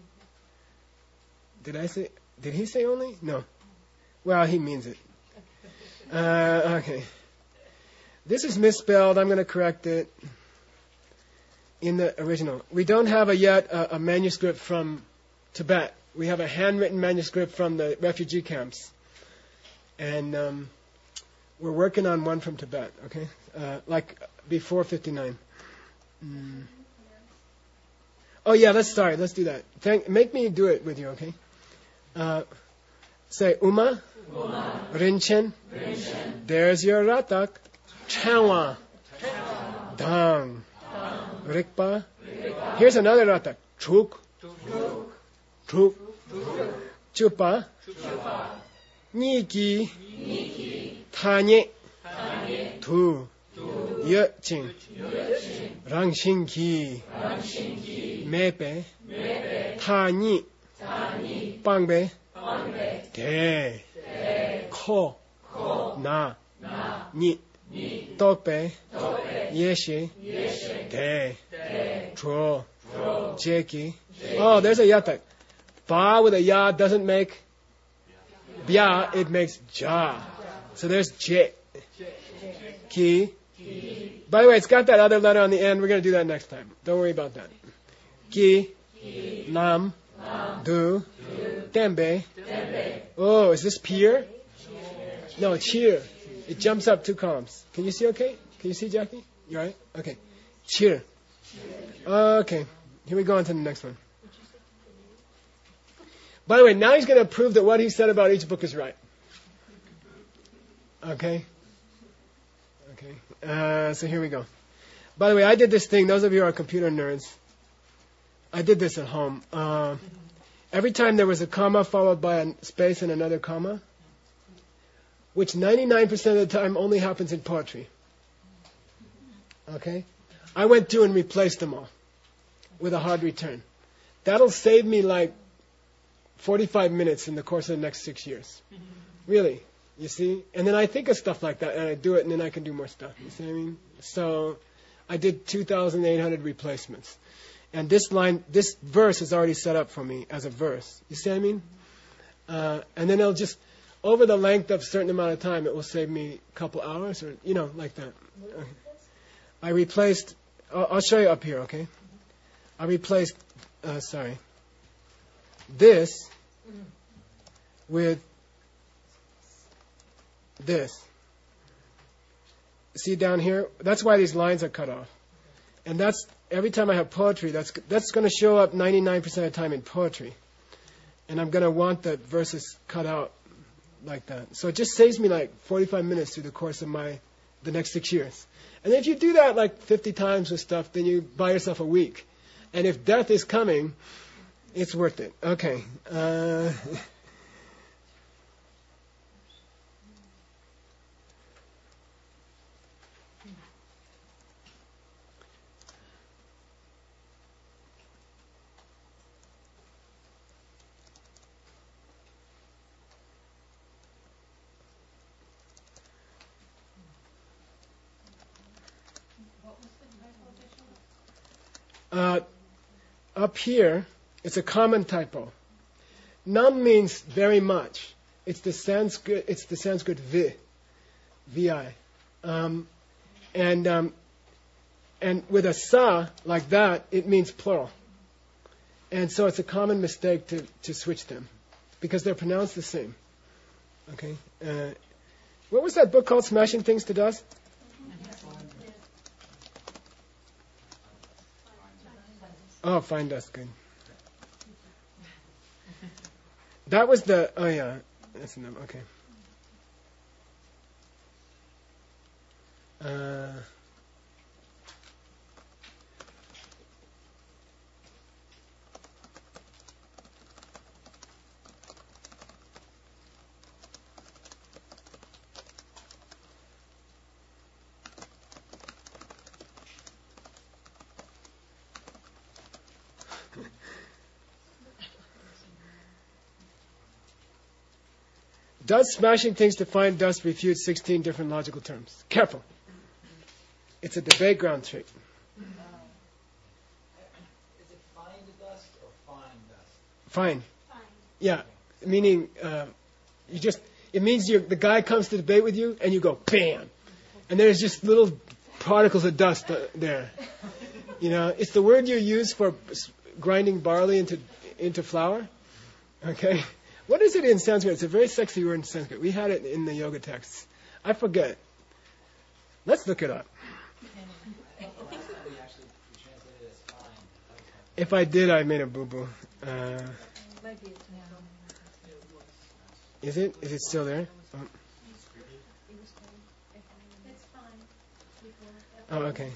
Did he say only? No. Well, he means it. Okay. This is misspelled. I'm going to correct it in the original. We don't have yet a manuscript from Tibet. We have a handwritten manuscript from the refugee camps. And we're working on one from Tibet, okay? Like before 59. Oh yeah, let's do that. Make me do it with you, okay? Say Uma. Rinchen. There's your ratak. Chanwa. Dang. Rikpa. Here's another ratak. Chuk. Chupa. Niki. Tanye. Tu. Yeching. Rangshinki. Mepe. Tani. Pangbe. De. Ko. Na. Ni. Tope. Yeshe. De. Tro. Jeki. Oh, there's a yatak. Ba with a ya doesn't make bya, it makes ja. So there's je. Ki. By the way, it's got that other letter on the end. We're going to do that next time. Don't worry about that. Ki. Nam. Du. Tembe. Oh, is this pier? No, cheer. It jumps up 2 columns. Can you see okay? Can you see, Jackie? You alright? Okay. Cheer. Okay. Here we go on to the next one. By the way, now he's going to prove that what he said about each book is right. Okay? Okay. So here we go. By the way, I did this thing. Those of you who are computer nerds, I did this at home. Every time there was a comma followed by a space and another comma, which 99% of the time only happens in poetry. Okay? I went through and replaced them all with a hard return. That'll save me like 45 minutes in the course of the next 6 years. Really. You see? And then I think of stuff like that and I do it and then I can do more stuff. You see what I mean? So I did 2,800 replacements. And this verse is already set up for me as a verse. You see what I mean? And then it'll just, over the length of a certain amount of time, it will save me a couple hours or, like that. Okay. I replaced, I'll show you up here, okay? I replaced, this with this. See down here? That's why these lines are cut off. And that's, every time I have poetry, that's going to show up 99% of the time in poetry. And I'm going to want the verses cut out like that. So it just saves me like 45 minutes through the course of the next 6 years. And if you do that like 50 times with stuff, then you buy yourself a week. And if death is coming, it's worth it. Okay. Up here, it's a common typo. Nam means very much. It's the Sanskrit vi. And with a sa like that, it means plural. And so it's a common mistake to switch them because they're pronounced the same. Okay. What was that book called? Smashing Things to Dust? Oh, Fine Dust, good. That was the, oh yeah, that's enough, okay. Does smashing things to find dust refute 16 different logical terms? Careful. It's a debate ground trick. Is it find dust or fine dust? Fine. Yeah. Meaning, it means the guy comes to debate with you and you go, bam! And there's just little particles of dust there. It's the word you use for grinding barley into flour. Okay? What is it in Sanskrit? It's a very sexy word in Sanskrit. We had it in the yoga texts. I forget. Let's look it up. I think that we actually translated it as fine. If I did, I made a boo-boo. Is it? Is it still there? Oh, okay.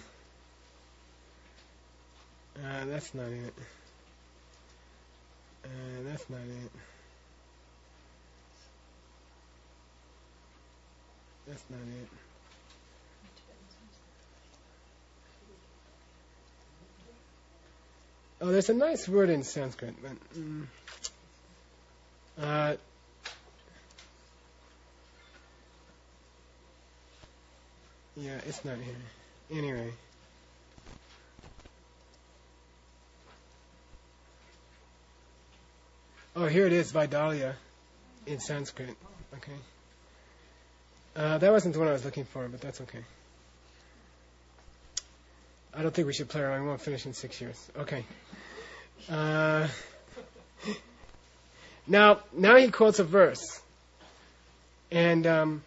That's not it. That's not it. That's not it. Oh, there's a nice word in Sanskrit, but yeah, it's not here. Anyway. Oh, here it is, Vidalia, in Sanskrit. Okay. That wasn't the one I was looking for, but that's okay. I don't think we should play around. We won't finish in 6 years. Okay. Now he quotes a verse. And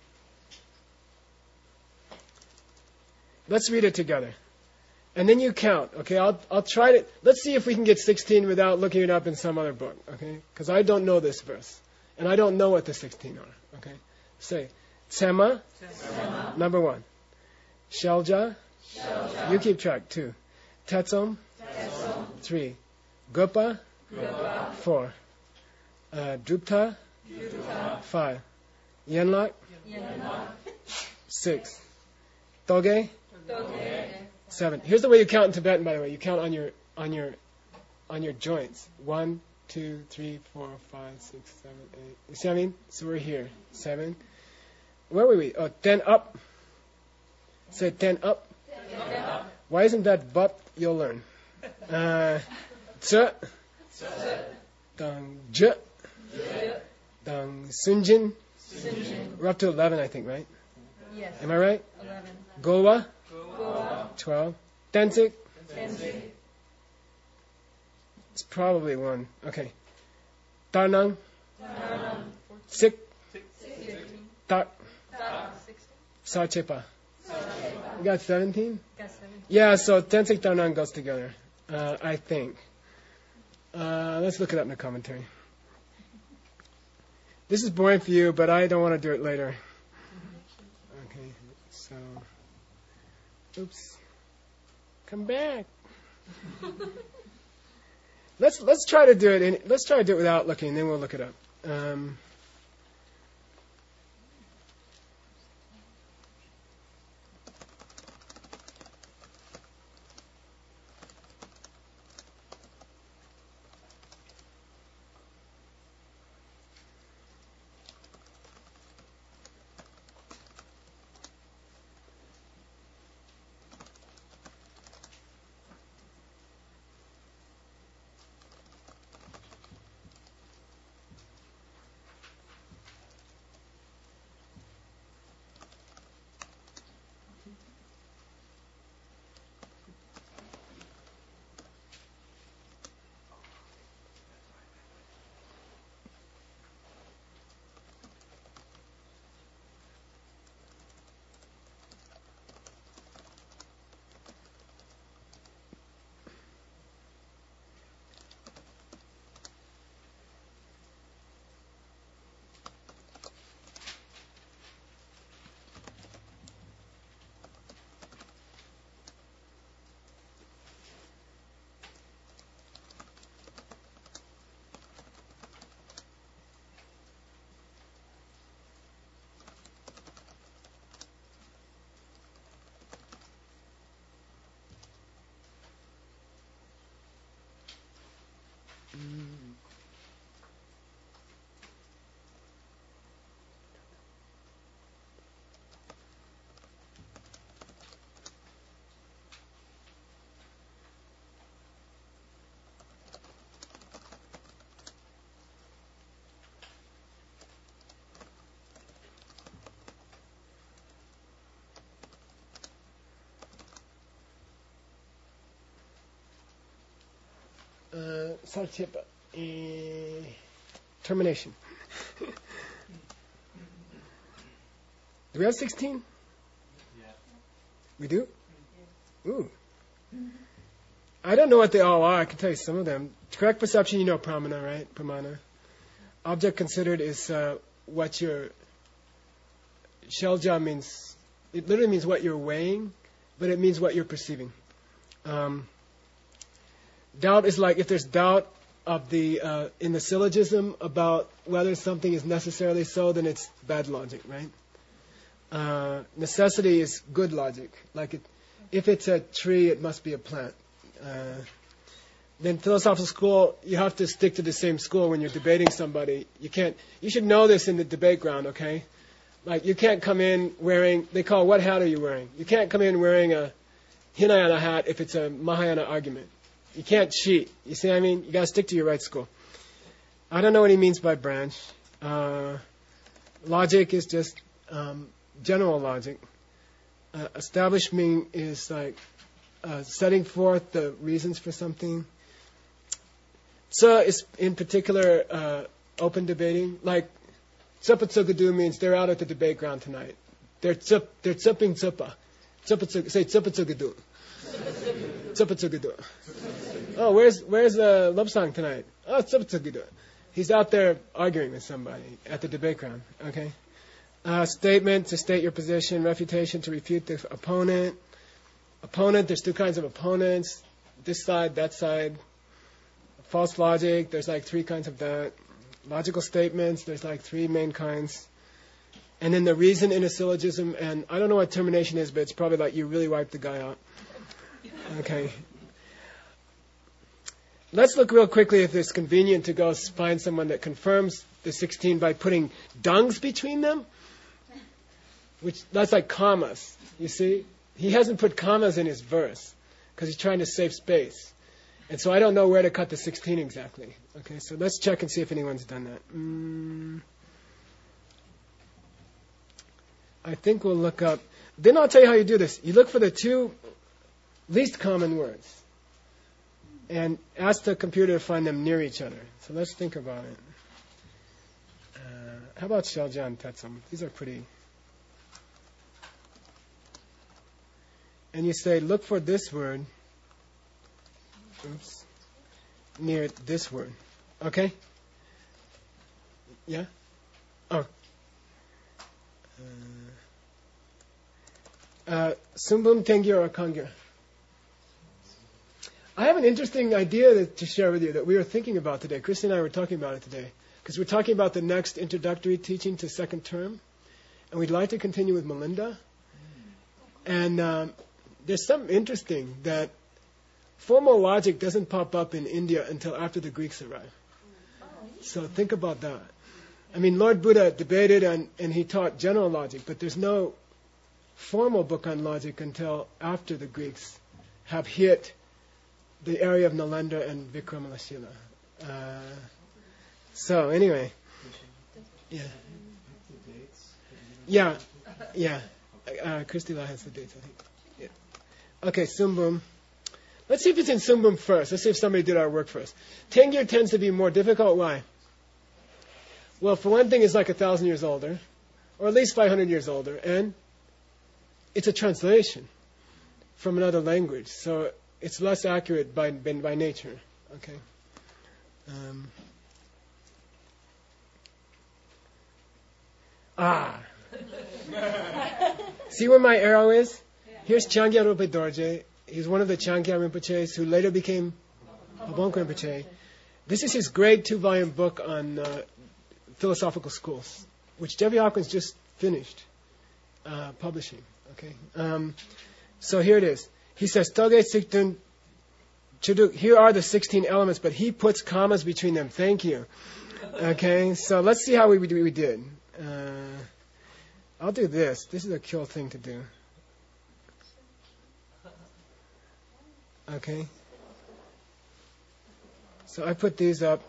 let's read it together. And then you count, okay? I'll try to, let's see if we can get 16 without looking it up in some other book, okay? Because I don't know this verse. And I don't know what the 16 are, okay? Say, Tsema, number 1. Shelja, you keep track, 2. Tetsom, 3. Gopa, 4. Drupta, 5. Yenlak, 6. Toge, 7. Here's the way you count in Tibetan, by the way. You count on your joints. 1, 2, 3, 4, 5, 6, 7, 8. You see what I mean? So we're here. 7. Where were we? Oh, 10 up. Say 10 up. Why isn't that but? You'll learn. Tse. Dang je. Dang sunjin. We're up to 11, I think, right? Yes. Am I right? 11. Gowa. 12. Tensik. It's probably 1. Okay. Tarnang. Sik. Tak. 16? Sachepa. You got 17? Got 17. Yeah, so Tensik Tarnang goes together, I think. Let's look it up in the commentary. This is boring for you, but I don't want to do it later. Okay, so... Oops. Come back. Let's try to do it. Let's try to do it without looking, and then we'll look it up. Sachepa. Termination. Do we have 16? Yeah. We do? Ooh. I don't know what they all are. I can tell you some of them. Correct perception, you know pramana, right? Pramana. Object considered is what your... Shelja means... It literally means what you're weighing, but it means what you're perceiving. Doubt is like if there's doubt of the in the syllogism about whether something is necessarily so, then it's bad logic, right? Necessity is good logic. Like if it's a tree, it must be a plant. Then philosophical school, you have to stick to the same school when you're debating somebody. You should know this in the debate ground, okay? Like you can't come in wearing, they call, what hat are you wearing? You can't come in wearing a Hinayana hat if it's a Mahayana argument. You can't cheat. You see what I mean? You got to stick to your right school. I don't know what he means by branch. Logic is just general logic. Establishing is like setting forth the reasons for something. Tsa is in particular open debating. Like Tsupatsugudu means they're out at the debate ground tonight. They're tsupping tsuppa. Say Tsupatsugudu. Tsupatsugudu. Oh, where's Lobsang tonight? Oh, Tsupatsugudu. He's out there arguing with somebody at the debate ground. Okay. Statement, to state your position. Refutation, to refute the opponent. Opponent, there's two kinds of opponents. This side, that side. False logic, there's like three kinds of that. Logical statements, there's like three main kinds. And then the reason in a syllogism, and I don't know what termination is, but it's probably like you really wiped the guy out. Okay. Let's look real quickly if it's convenient to go find someone that confirms the 16 by putting dungs between them. That's like commas, you see? He hasn't put commas in his verse because he's trying to save space. And so I don't know where to cut the 16 exactly. Okay, so let's check and see if anyone's done that. I think we'll look up. Then I'll tell you how you do this. You look for the two least common words and ask the computer to find them near each other. So let's think about it. How about Shelja and Tetsum? These are pretty. And you say, look for this word near this word. Okay? Yeah? Oh. Sumbum, Tengyur, or Kangyur? I have an interesting idea to share with you that we were thinking about today. Christy and I were talking about it today. Because we're talking about the next introductory teaching to second term. And we'd like to continue with Melinda. And there's something interesting that formal logic doesn't pop up in India until after the Greeks arrive. So think about that. I mean, Lord Buddha debated and he taught general logic, but there's no formal book on logic until after the Greeks have hit the area of Nalanda and Vikramalashila. So anyway, yeah. Christy La has the dates, I think. Yeah. Okay, Sumbum. Let's see if it's in Sumbum first. Let's see if somebody did our work first. Tengyur tends to be more difficult. Why? Well, for one thing, it's like 1,000 years older, or at least 500 years older, and it's a translation from another language, so it's less accurate by nature. Okay. See where my arrow is? Here's Changyar Rinpoche Dorje. He's one of the Changyar Rinpoches who later became Habonko Rinpoche. This is his grade 2 volume book on philosophical schools, which Debbie Hawkins just finished publishing. Okay. So here it is. He says, Toge Siktun Chuduk. Here are the 16 elements, but he puts commas between them. Thank you. Okay. So let's see how we did. I'll do this. This is a cool thing to do. Okay. So I put these up.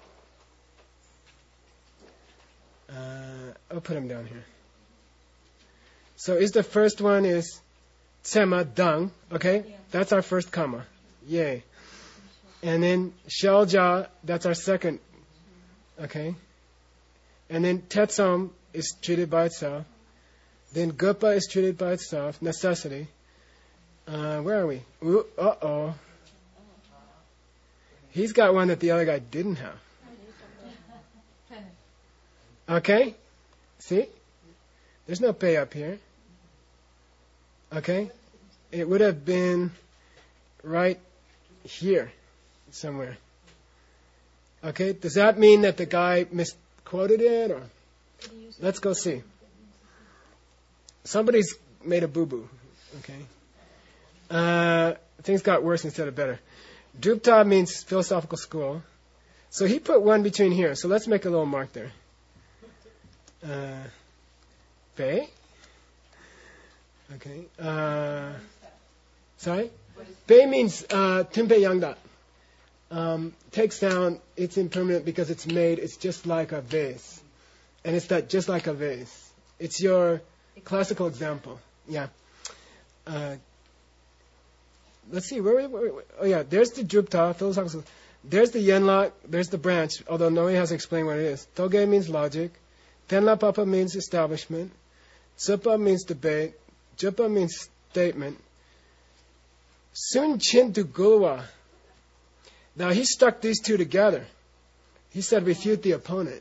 I'll put them down here. So is the first one is tsema, dung. Okay? Yeah. That's our first comma. Yay. And then shelja, that's our second. Okay? And then tetsum is treated by itself. Then gupa is treated by itself, necessity. Where are we? Uh-oh. He's got one that the other guy didn't have. Okay? See? There's no pay up here. Okay? It would have been right here somewhere. Okay? Does that mean that the guy misquoted it? Or let's go see. Somebody's made a boo-boo. Okay? Things got worse instead of better. Drupta means philosophical school. So he put one between here. So let's make a little mark there. Bei? Okay. Sorry? Bei means Timpe Yangda. Takes down, it's impermanent because it's made, it's just like a vase. And it's that just like a vase. It's your Classical example. Yeah. Let's see. Where? Oh yeah. There's the drupta. Philosophical. There's the yenla. There's the branch. Although Noe has explained what it is. Toge means logic. Tenla papa means establishment. Tsupa means debate. Jupa means statement. Sun Chin to Gulwa. Now he stuck these two together. He said refute the opponent.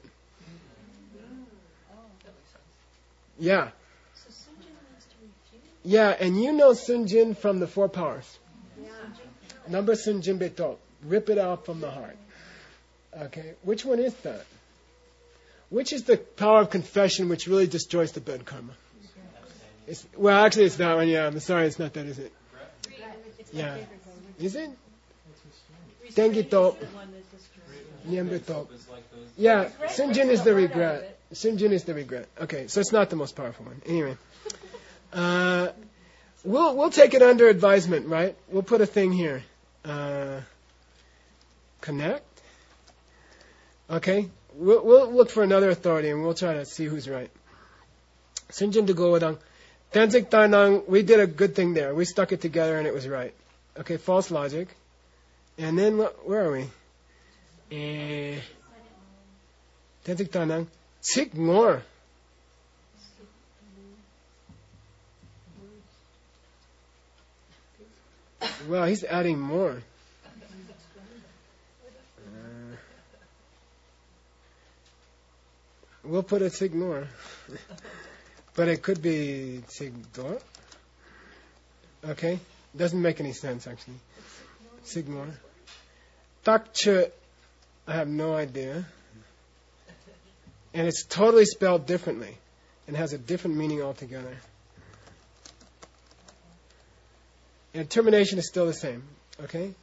Yeah. So Sunjin means to refute? Yeah, and you know Sunjin from the Four Powers. Number Sunjin Beto. Rip it out from the heart. Okay, which one is that? Which is the power of confession which really destroys the bad karma? Well, actually it's that one, yeah. I'm sorry, it's not that, is it? Yeah. Is it? Tengito. Nyembeto. Yeah, Sunjin is the regret. Sunjin is the regret. Okay, so it's not the most powerful one. Anyway. We'll take it under advisement, right? We'll put a thing here. Connect. Okay? We'll look for another authority and we'll try to see who's right. Sunjin to Gowadang. Tensik Tanang, we did a good thing there. We stuck it together and it was right. Okay, false logic. And then, where are we? Tensik Tanang. Sik more. Well, he's adding more. We'll put a sig more. But it could be sig dor. Okay? Doesn't make any sense, actually. Sig more. Takche, I have no idea. And it's totally spelled differently. And has a different meaning altogether. And termination is still the same. Okay?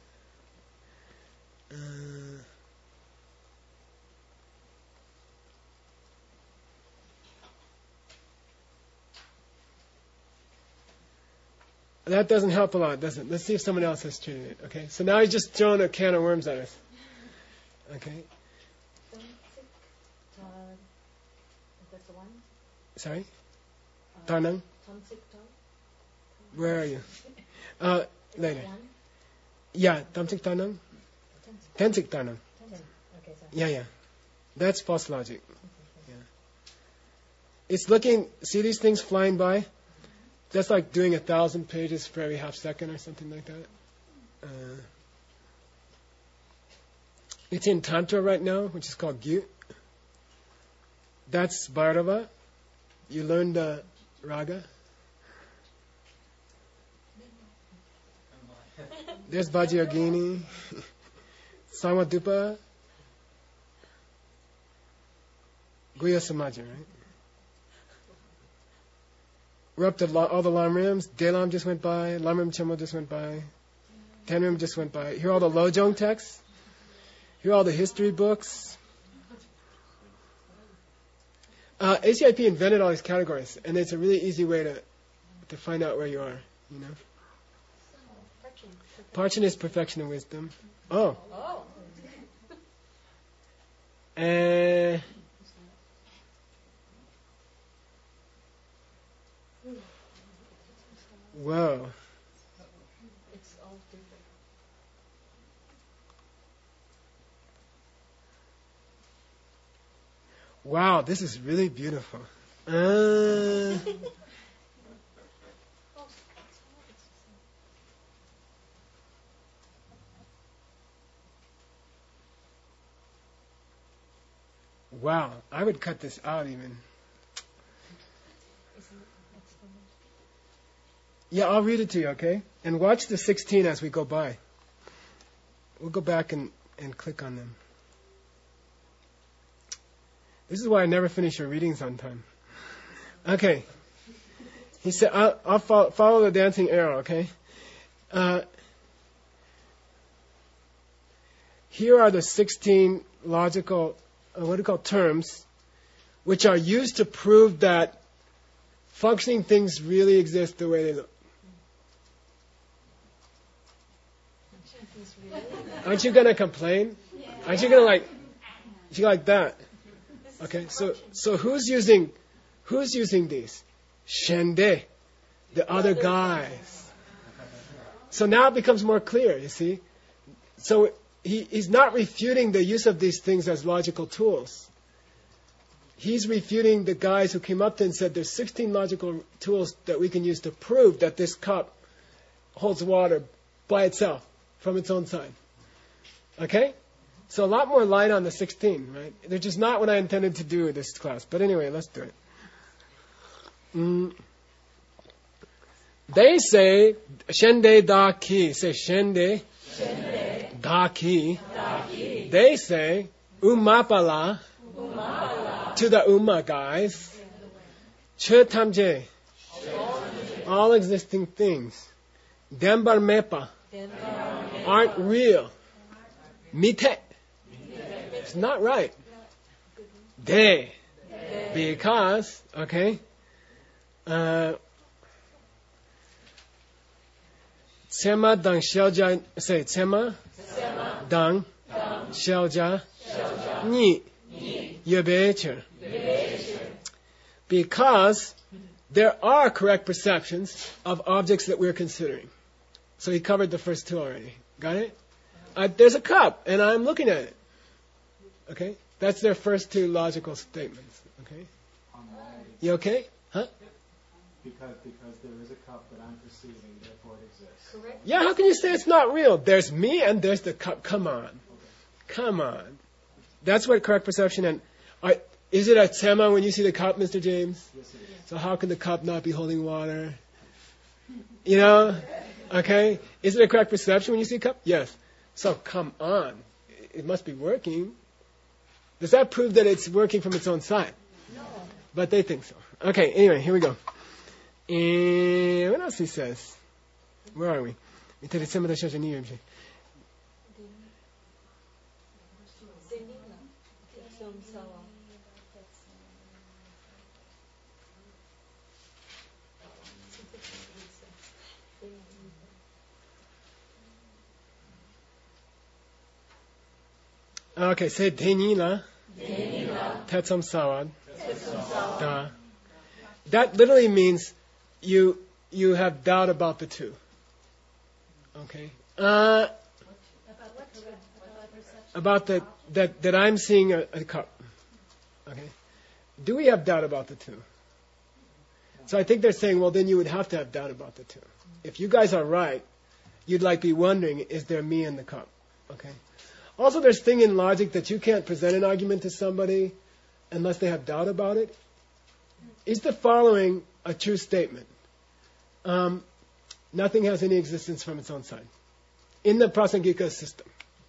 That doesn't help a lot, does it? Let's see if someone else has treated it. Okay? So now he's just thrown a can of worms at us. Okay? That's the one? Sorry? Tanang? Where are you? Later. Yeah, Tamsik Tanang? Tensik Tanang. Yeah. That's false logic. Yeah. It's looking, see these things flying by? That's like doing 1,000 pages for every half second or something like that. It's in Tantra right now, which is called Gyut. That's Bhairava. You learned the raga. There's Vajrayogini, Samadupa, Guya Samaja, right? We're up to all the Lamrims. Delam just went by. Lamrim Chemo just went by. Tenrim just went by. Here are all the Lojong texts. Here are all the history books. ACIP invented all these categories, and it's a really easy way to find out where you are, you know. Parchin is perfection of wisdom. Oh. Whoa. It's all different. Wow, this is really beautiful. Wow, I would cut this out even. Yeah, I'll read it to you, okay? And watch the 16 as we go by. We'll go back and click on them. This is why I never finish your readings on time. Okay. He said, I'll follow the dancing arrow, okay? Here are the 16 logical, terms, which are used to prove that functioning things really exist the way they look. Aren't you going to complain? Aren't you going to like that? Okay, so who's using these? Shende, the other guys. So now it becomes more clear, you see. So he's not refuting the use of these things as logical tools. He's refuting the guys who came up to him and said there's 16 logical tools that we can use to prove that this cup holds water by itself from its own side. Okay? So a lot more light on the 16, right? They're just not what I intended to do in this class. But anyway, let's do it. They say, Shende da ki. Say Shende da ki. They say, Umapala. To the Uma guys. Che tamje. All existing things. Dembar mepa. Aren't real. Mite. It's not right. They. Because, okay. Tsema dang xiaojia. Say tsema dang xiaojia. Ni. Yebecher. Because there are correct perceptions of objects that we're considering. So he covered the first two already. Got it? There's a cup, and I'm looking at it. Okay? That's their first two logical statements. Okay? You okay? Huh? Because there is a cup that I'm perceiving, therefore it exists. Correct. Yeah, how can you say it's not real? There's me and there's the cup. Come on. Come on. That's what correct perception and... is it a tsema when you see the cup, Mr. James? Yes, it is. So how can the cup not be holding water? You know? Okay? Is it a correct perception when you see a cup? Yes. So come on. It must be working. Does that prove that it's working from its own side? No. But they think so. Okay, anyway, here we go. And what else he says? Where are we? Okay, say Denila. Tetsam Sawad. Da. That literally means you have doubt about the two. Okay. About that I'm seeing a cup. Okay. Do we have doubt about the two? So I think they're saying, well, then you would have to have doubt about the two. If you guys are right, you'd like be wondering, is there me in the cup? Okay. Also, there's thing in logic that you can't present an argument to somebody unless they have doubt about it. Is the following a true statement? Nothing has any existence from its own side. In the Prasangika system.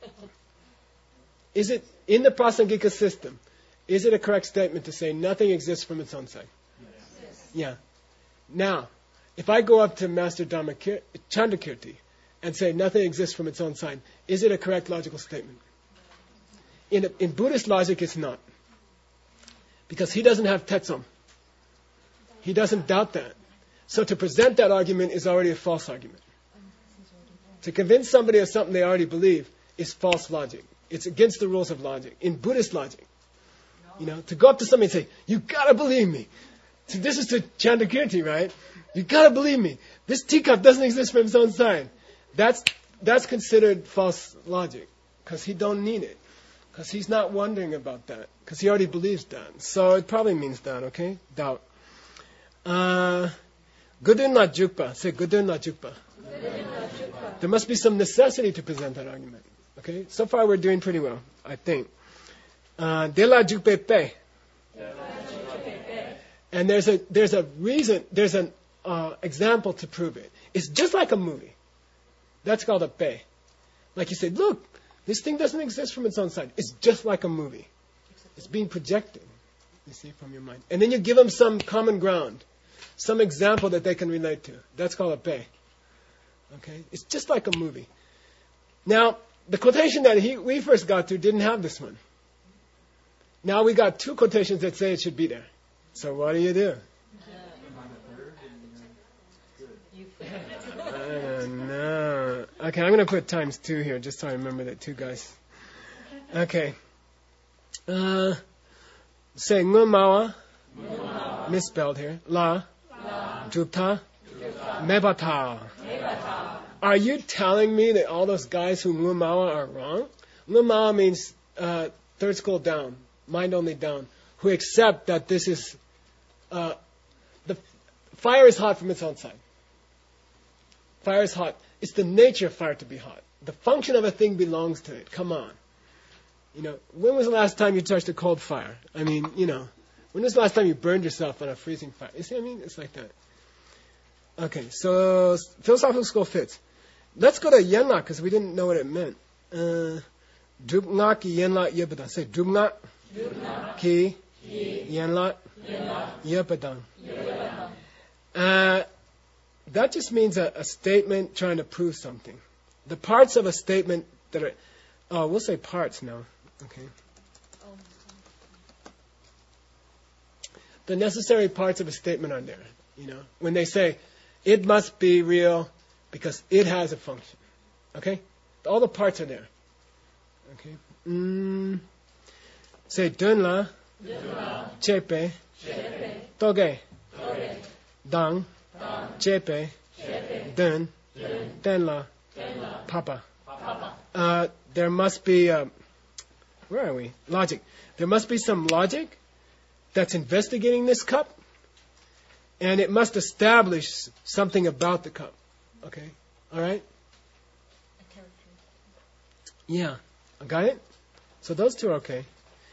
Is it, in the Prasangika system, is it a correct statement to say nothing exists from its own side? Yes. Yeah. Now, if I go up to Master Chandrakirti and say nothing exists from its own side, is it a correct logical statement? In Buddhist logic, it's not. Because he doesn't have tetsom. He doesn't doubt that. So to present that argument is already a false argument. To convince somebody of something they already believe is false logic. It's against the rules of logic. In Buddhist logic, to go up to somebody and say, you gotta believe me. So this is to Chandrakirti, right? You gotta believe me. This teacup doesn't exist from its own side. That's considered false logic. Because he don't need it. Because he's not wondering about that. Because he already believes that. So it probably means that, okay? Doubt. Gudun la jukpa. Say Gudun la jukpa. There must be some necessity to present that argument. Okay? So far we're doing pretty well, I think. De la jukpe pe. And there's a reason, there's an example to prove it. It's just like a movie. That's called a pe. Like you say, look, this thing doesn't exist from its own side. It's just like a movie. It's being projected, you see, from your mind. And then you give them some common ground, some example that they can relate to. That's called a pe. Okay? It's just like a movie. Now, the quotation that we first got to didn't have this one. Now we got two quotations that say it should be there. So what do? I don't know. Okay, I'm going to put times 2 here just so I remember that 2 guys. Okay. Say ngumawa. Misspelled here. La. Jupta, Mebata. Are you telling me that all those guys who Lumawa are wrong? Lumawa means third school down, mind only down, who accept that this is, the fire is hot from its own side. Fire is hot. It's the nature of fire to be hot. The function of a thing belongs to it. Come on. When was the last time you touched a cold fire? I mean, when was the last time you burned yourself on a freezing fire? You see what I mean? It's like that. Okay, so philosophical school fits. Let's go to Yenla, because we didn't know what it meant. Drupna ki Yenla yepadang. Say, Drupna ki Yenla yepadang. That just means a statement trying to prove something. The parts of a statement that are... we'll say parts now. Okay. The necessary parts of a statement are there. When they say, it must be real because it has a function. Okay? All the parts are there. Okay? Say, Dunla, Chepe, Toge, Dang, Chepe, Dun, Tenla, Papa. There must be, where are we? Logic. There must be some logic that's investigating this cup, and it must establish something about the cup. Okay? Alright? A character. Yeah. Got it? So those two are okay.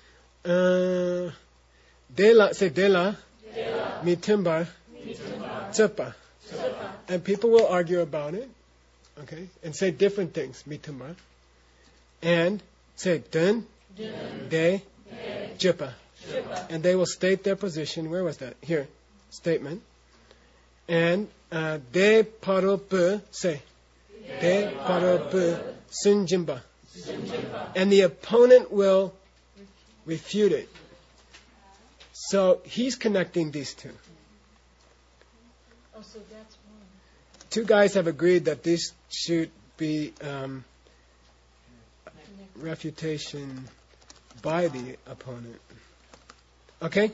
Dela, say Dela, Mitimbar, Tsupa. And people will argue about it. Okay? And say different things. Mitimbar. And say Dun, De, Jipa. And they will state their position. Where was that? Here. Statement. And De Paropu, say. De Paropu Sunjimba. And the opponent will refute it. So he's connecting these two. Oh, so that's one. Two guys have agreed that this should be refutation by the opponent. Okay?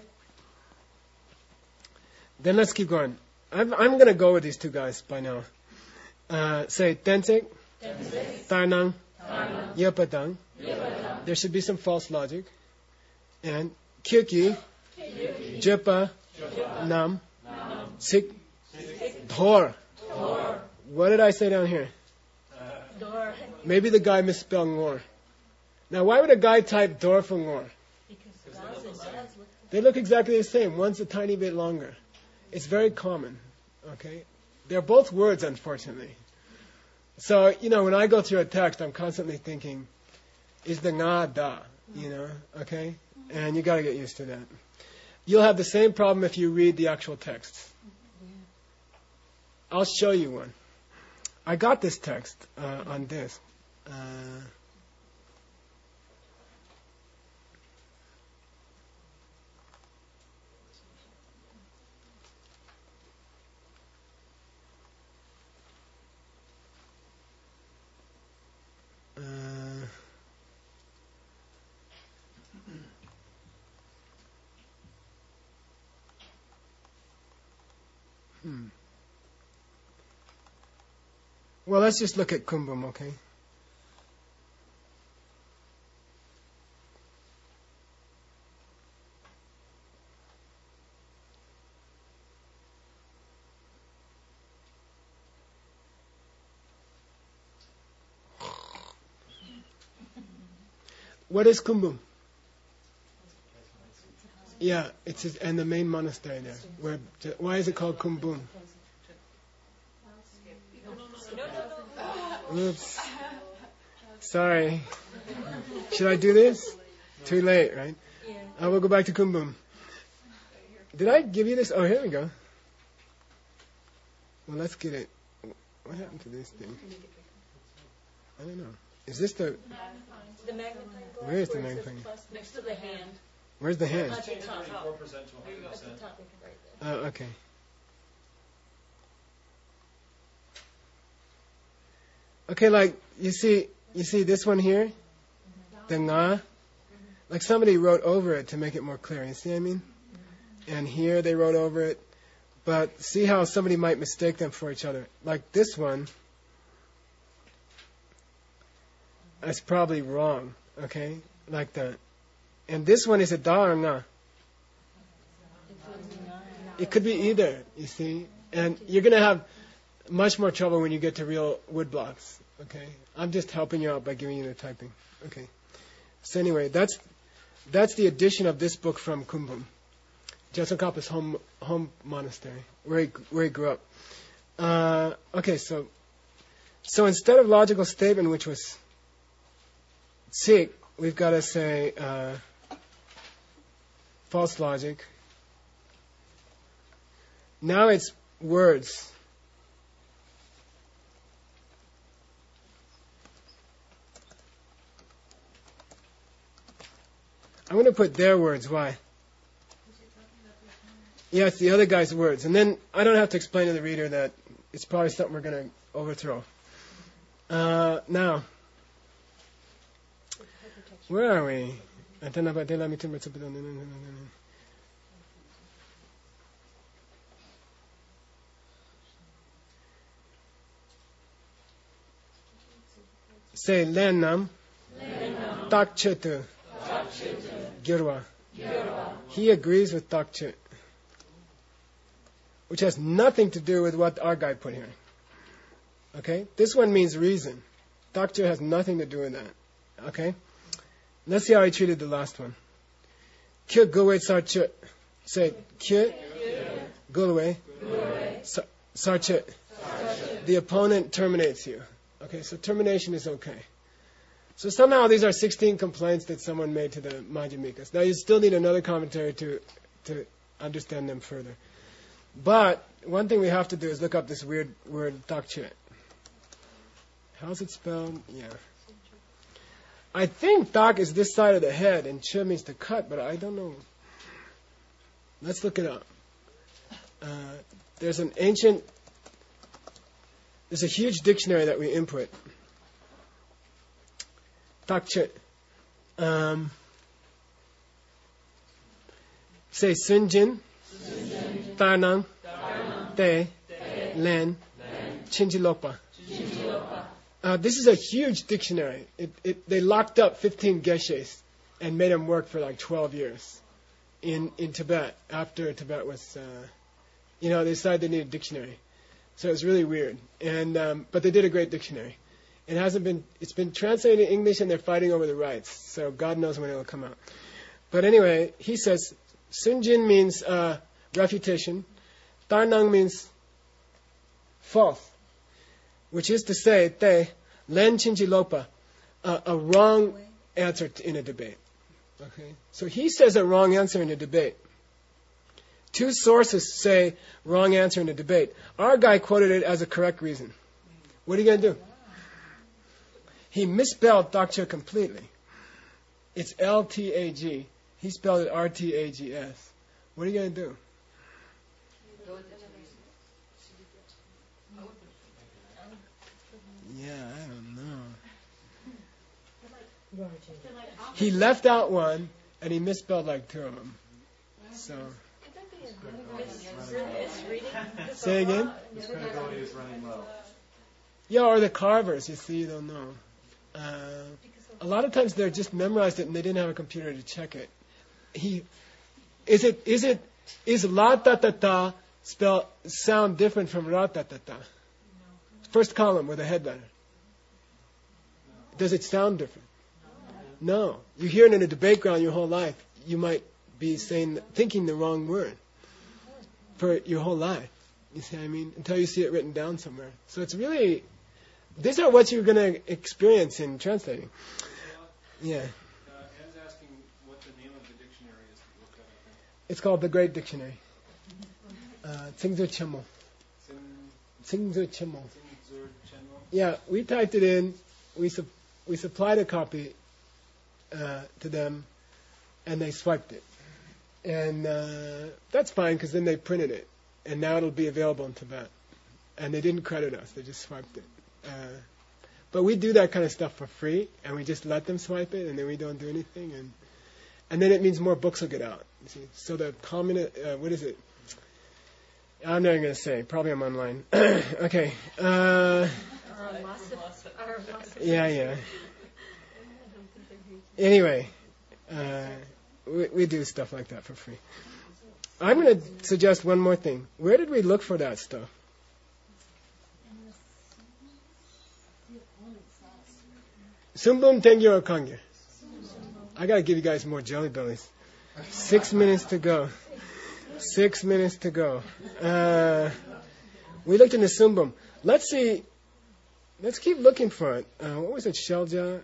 Then let's keep going. I'm going to go with these two guys by now. Say Tensek, Tarnang, Yepadang. There should be some false logic. And Kyuki, Jepa, Nam, Sik, Dhor. What did I say down here? Door. Maybe the guy misspelled Ngor. Now, why would a guy type Dor for Ngor? Because Gaz and Gaz look... They look exactly the same. One's a tiny bit longer. It's very common. Okay? They're both words, unfortunately. So, when I go through a text, I'm constantly thinking, is the nga da? Okay? And you got to get used to that. You'll have the same problem if you read the actual texts. I'll show you one. I got this text on this. Well, let's just look at Kumbum, okay? What is Kumbum? Yeah, and the main monastery there. Why is it called Kumbum? Oops. Sorry. Should I do this? Too late, right? Yeah. I will go back to Kumbum. Did I give you this? Oh, here we go. Well, let's get it. What happened to this thing? I don't know. Is this the... The magnifying glass. Where is the magnifying? Next to the hand. Where's the hand? At the top. 4% to 100%. At the top, right there. Oh, okay. Okay, like, you see this one here? The nga? Like somebody wrote over it to make it more clear. You see what I mean? And here they wrote over it. But see how somebody might mistake them for each other. Like this one, that's probably wrong. Okay? Like that. And this one is a da or na. It could be either, you see. And you're going to have much more trouble when you get to real wood blocks. Okay? I'm just helping you out by giving you the typing. Okay. So anyway, that's the addition of this book from Kumbum, Jetsunkapa's home monastery, where he grew up. Okay, so instead of logical statement, which was sik, we've got to say false logic. Now it's words. I'm going to put their words. Why? Yeah, it's the other guy's words. And then I don't have to explain to the reader that it's probably something we're going to overthrow. Now, where are we? Say Lenam Takchetu Gyurwa. He agrees with Takche, which has nothing to do with what our guy put here. Okay? This one means reason. Takche has nothing to do with that. Okay? Let's see how he treated the last one. Kyo Gulwe Sarche. Say Kyo Gulwe Sarche. The opponent terminates you. Okay, so termination is okay. So somehow these are 16 complaints that someone made to the Majjhimikas. Now you still need another commentary to understand them further. But one thing we have to do is look up this weird word, takche. How's it spelled? Yeah. I think tak is this side of the head and che means to cut, but I don't know. Let's look it up. There's a huge dictionary that we input. Takche. Say Sunjin, Tarnang, Te, Len, Chinjilopa. This is a huge dictionary. They locked up 15 geshes and made them work for like 12 years in Tibet after Tibet was, they decided they needed a dictionary. So it was really weird. But they did a great dictionary. It's been translated in English and they're fighting over the rights. So God knows when it will come out. But anyway, he says, Sunjin means refutation. Tarnang means false. Which is to say, te, len chinjilopa, a wrong answer in a debate. Okay? So he says a wrong answer in a debate. Two sources say wrong answer in a debate. Our guy quoted it as a correct reason. What are you going to do? He misspelled Takche completely. It's L-T-A-G. He spelled it R-T-A-G-S. What are you going to do? Yeah, I don't know. He left out one, and he misspelled like two of them. So... Say again? His credibility is running low. Yeah, or the carvers, you see, you don't know. A lot of times they just memorized it and they didn't have a computer to check it. Is la ta ta ta sound different from ra ta ta ta? First column with a head letter. Does it sound different? No. You hear it in a debate ground your whole life. You might be thinking the wrong word for your whole life. You see what I mean? Until you see it written down somewhere. So it's really, these are what you're going to experience in translating. Yeah. Anne's asking what the name of the dictionary is to look at, I think. It's called The Great Dictionary. Tsingzu Chemo. Tsingzu Chemo. Yeah, we typed it in. We supplied a copy to them, and they swiped it. And that's fine, because then they printed it. And now it'll be available in Tibet. And they didn't credit us, they just swiped it. But we do that kind of stuff for free, and we just let them swipe it, and then we don't do anything. And then it means more books will get out. You see? So the common, I'm not going to say. Probably I'm online. Okay. Yeah. Anyway, we do stuff like that for free. I'm going to suggest one more thing. Where did we look for that stuff? Sumbum Tengyo Kangyo. I got to give you guys more jelly bellies. 6 minutes to go. 6 minutes to go. We looked in the Sumbum. Let's see. Let's keep looking for it. What was it? Shelja.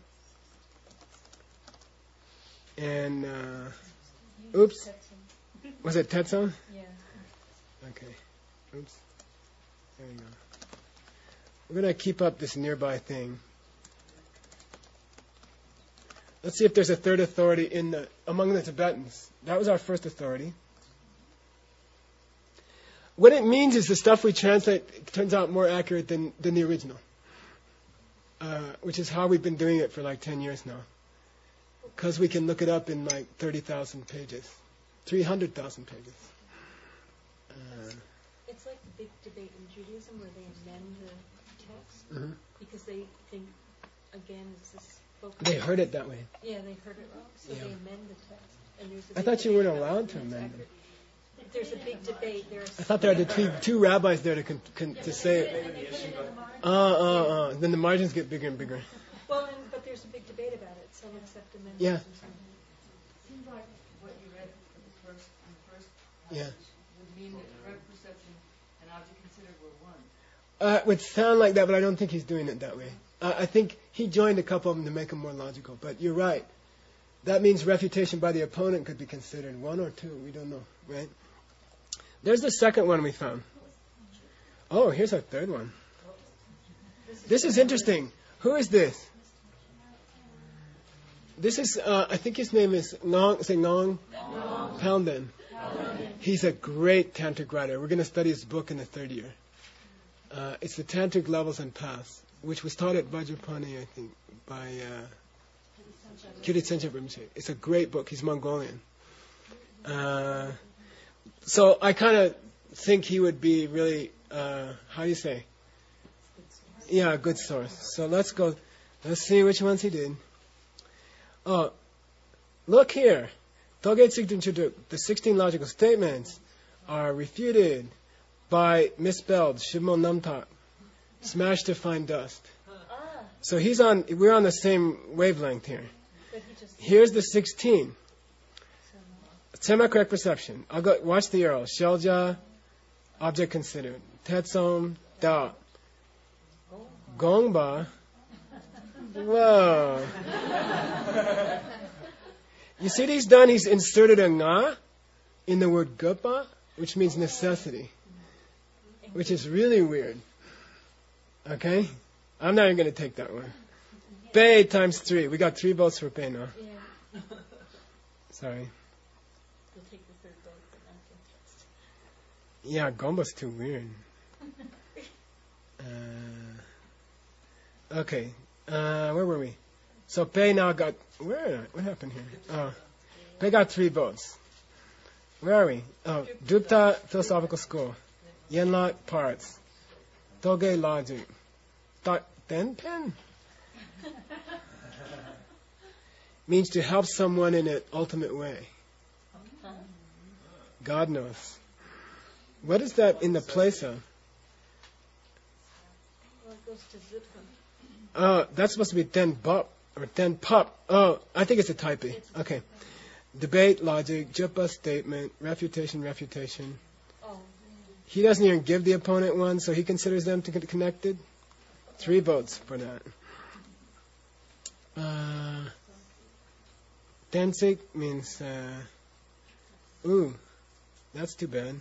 And, oops. Was it Tetsun? Yeah. Okay. Oops. There you go. We're going to keep up this nearby thing. Let's see if there's a third authority among the Tibetans. That was our first authority. What it means is the stuff we translate turns out more accurate than the original. Which is how we've been doing it for like 10 years now. Because we can look it up in like 30,000 pages. 300,000 pages. It's like the big debate in Judaism where they amend the text because they think, again, is this spoken? They heard it that way. Yeah, they heard it wrong, so they amend the text. And there's a I big thought you debate weren't about allowed to what's amend accurate. There's a big debate. I thought there were two rabbis there to say it. Then the margins get bigger and bigger. Well, but there's a big debate about it. Some accept amendments. Yeah. And some don't. Seems like what you read in the first Yeah. passage would mean that correct perception and object considered were one. It would sound like that, but I don't think he's doing it that way. I think he joined a couple of them to make them more logical. But you're right. That means refutation by the opponent could be considered one or two. We don't know, right? There's the second one we found. Oh, here's our third one. This is interesting. Who is this? This is, I think his name is Ngong Poundin. He's a great tantric writer. We're going to study his book in the third year. It's the Tantric Levels and Paths, which was taught at Vajrapani, I think, by Kyuri Tsenchep Rinpoche. It's a great book. He's Mongolian. So I kind of think he would be really, how do you say? Yeah, a good source. So let's go. Let's see which ones he did. Oh, look here. Toge Tsigden Chuduk. The 16 logical statements are refuted by misspelled Shimon Namtak. Smashed to fine dust. So we're on the same wavelength here. Here's the 16. Semi-correct perception. I'll go, watch the arrow. Shelja, object considered. Tetsom, da. Gongba. Whoa. You see what he's done? He's inserted a nga in the word gupa, which means necessity. Which is really weird. Okay? I'm not even going to take that one. Bei times 3. We got 3 votes for Bei now. Yeah. Sorry. We'll take the third vote, but not the Yeah, Gomba's too weird. Okay. Where were we? So Pei now got... What happened here? Oh, Pei got 3 votes. Where are we? Oh, Dupta Philosophical School. Yenlok Parts. Toge Logic. Tenpen? Means to help someone in an ultimate way. God knows. What is that in the place of? Well, it goes to Zippa. Oh, that's supposed to be ten bop or ten pop. Oh, I think it's a typing. Okay. Debate, logic, japa statement, refutation. Oh. He doesn't even give the opponent one, so he considers them to get connected. 3 votes for that. Tensik means, ooh, that's too bad.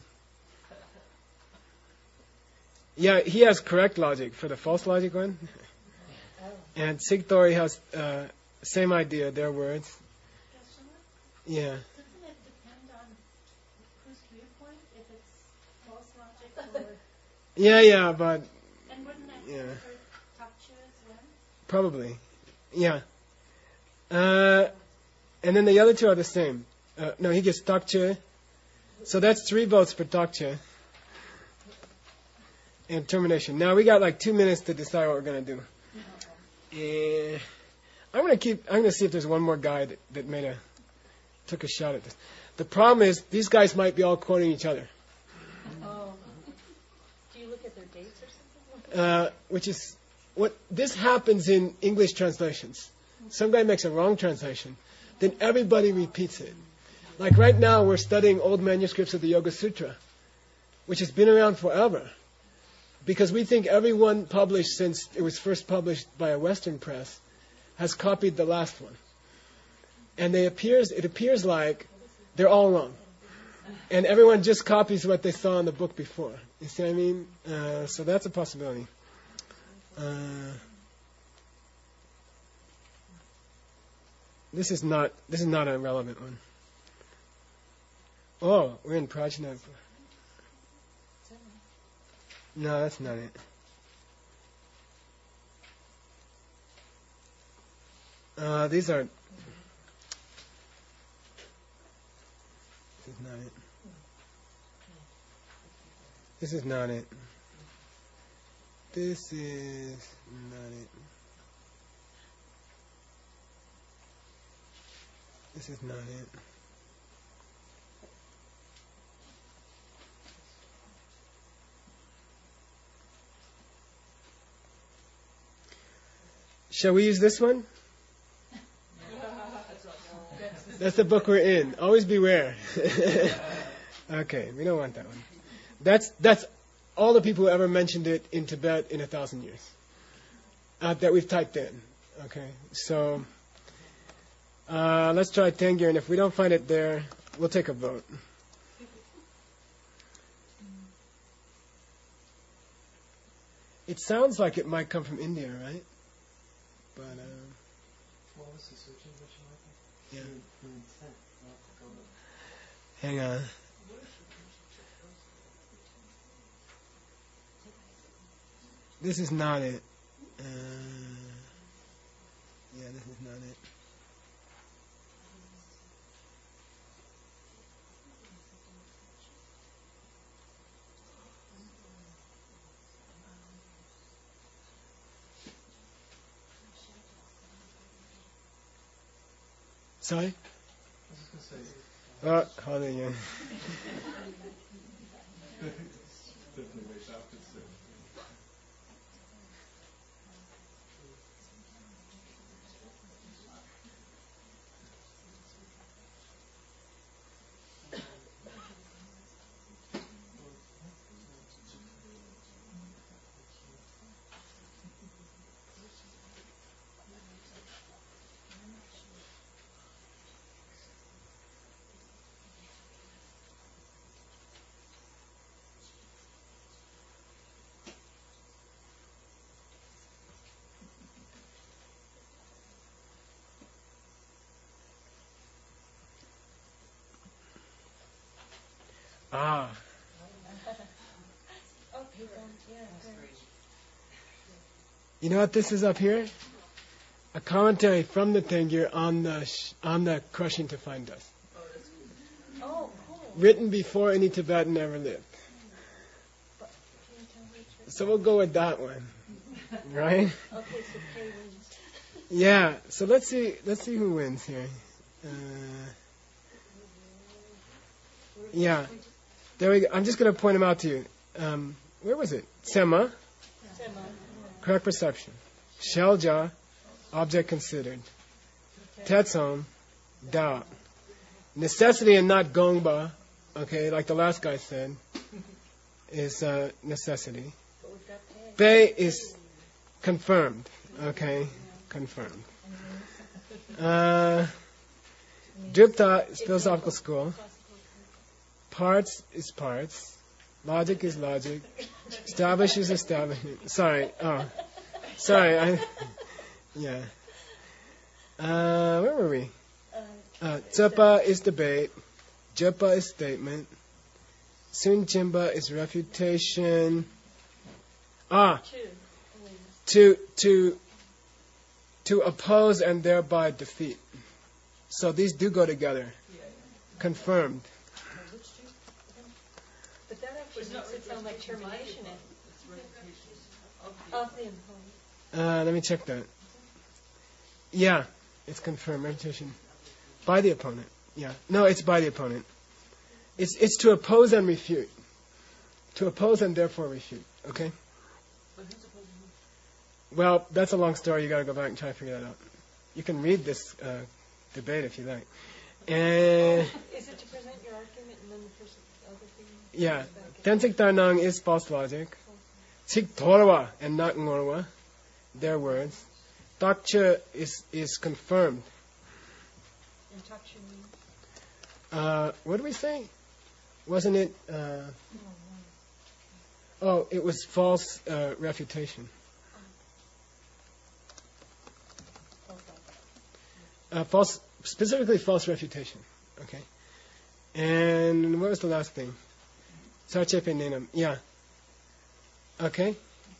Yeah, he has correct logic for the false logic one. And Sigtori has same idea, their words. Yeah. Doesn't it depend on whose viewpoint, if it's false logic or... Yeah, but... And wouldn't that be Yeah. for Tapchu as well? Probably. Yeah. And then the other 2 are the same. No, he gets Takche. So that's 3 votes for Takche. and termination. Now we got like 2 minutes to decide what we're going to do. I'm going to see if there's one more guy that took a shot at this. The problem is these guys might be all quoting each other. Oh. Do you look at their dates or something? Which is what this happens in English translations. Some guy makes a wrong translation, then everybody repeats it. Like right now, we're studying old manuscripts of the Yoga Sutra, which has been around forever, because we think everyone published since it was first published by a Western press has copied the last one, and it appears like they're all wrong, and everyone just copies what they saw in the book before. You see what I mean? So that's a possibility. This is not a relevant one. Oh, we're in Prajna. No, that's not it. These are. This is not it. This is not it. This is not it. This is not it. Shall we use this one? That's the book we're in. Always beware. Okay, we don't want that one. That's all the people who ever mentioned it in Tibet in 1,000 years that we've typed in. Okay, so let's try Tengyur, and if we don't find it there, we'll take a vote. It sounds like it might come from India, right? But What was the searching version like? yeah. The intent, not the government. Hang on. This is not it. Yeah, this is not it. Sorry? I was just going to say. Hold on again. Definitely way after soon. Ah. You know what this is up here? A commentary from the Tengyur on the Crushing to Find Dust. Oh, cool. Written before any Tibetan ever lived. So we'll go with that one. Right? Okay, so Kay wins. Yeah. So let's see who wins here. Yeah. There we go. I'm just going to point them out to you. Where was it? Sema, correct perception. Shelja, object considered. Tetsom, doubt. Necessity and not gongba, okay, like the last guy said, is necessity. Bei is confirmed, okay, confirmed. Dripta is philosophical school. Parts is parts. Logic is logic. Establish is establishment. Sorry. Yeah. Where were we? Tsepa is debate. Jepa is statement. Sunchimba is refutation. To oppose and thereby defeat. So these do go together. Confirmed. But that actually makes it sound like termination. Of the opponent. Let me check that. Yeah, it's confirmed. Refutation by the opponent. Yeah. No, it's by the opponent. It's to oppose and refute. To oppose and therefore refute. Okay? Well, that's a long story. You got to go back and try to figure that out. You can read this debate if you like. And Is it to present your argument and then the other thing? yeah, Tensik Darnang is false logic. Sik Torwa and not Ngorwa, their words. Dakcha is confirmed. And Taksha means? What did we say? Wasn't it? It was false refutation. Specifically false refutation. Okay. And what was the last thing? Sarchepe Nenam. Yeah. Okay.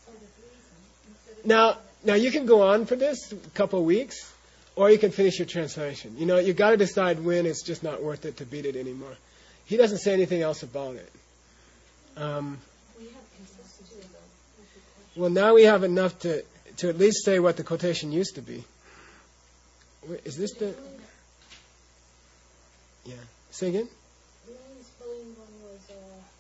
Now you can go on for this a couple of weeks, or you can finish your translation. You got to decide when it's just not worth it to beat it anymore. He doesn't say anything else about it. We have consistency though. Well, now we have enough to at least say what the quotation used to be. Is this the? Yeah. Say again. The only spelling one was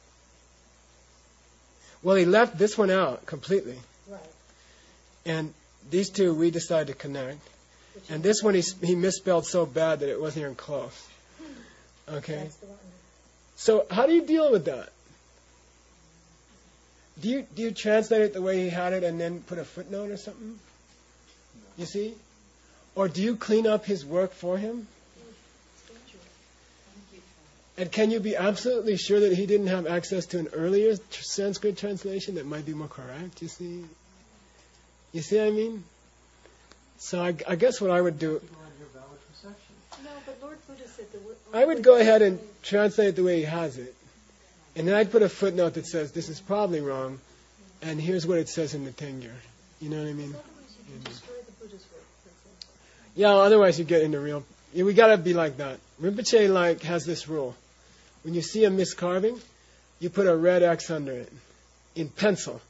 Well, he left this one out completely, right. and these two we decided to connect. And this one he misspelled so bad that it wasn't even close. Okay. That's the one. So how do you deal with that? Do you translate it the way he had it and then put a footnote or something? You see? Or do you clean up his work for him? And can you be absolutely sure that he didn't have access to an earlier Sanskrit translation that might be more correct? You see? You see what I mean? So I guess what I would do, No, but Lord Buddha said I would go ahead and translate it the way he has it. And then I'd put a footnote that says, this is probably wrong, and here's what it says in the Tengyur. You know what I mean? otherwise you can destroy the Buddha's work, for example. Yeah, otherwise you get into real... We got to be like that. Rinpoche has this rule. When you see a miscarving, you put a red X under it in pencil.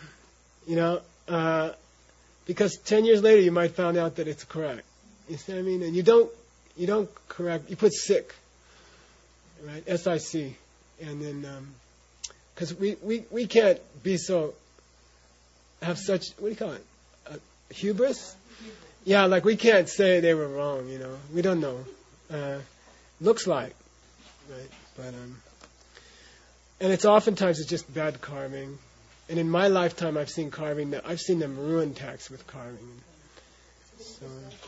Because 10 years later you might find out that it's correct. You see what I mean? And you don't correct. You put sick, right? SIC, and then because we can't be so have such, what do you call it? Hubris. Yeah, we can't say they were wrong. We don't know. Looks like, right? But and it's oftentimes it's just bad carving. And in my lifetime, I've seen carving that I've seen them ruin texts with carving. So,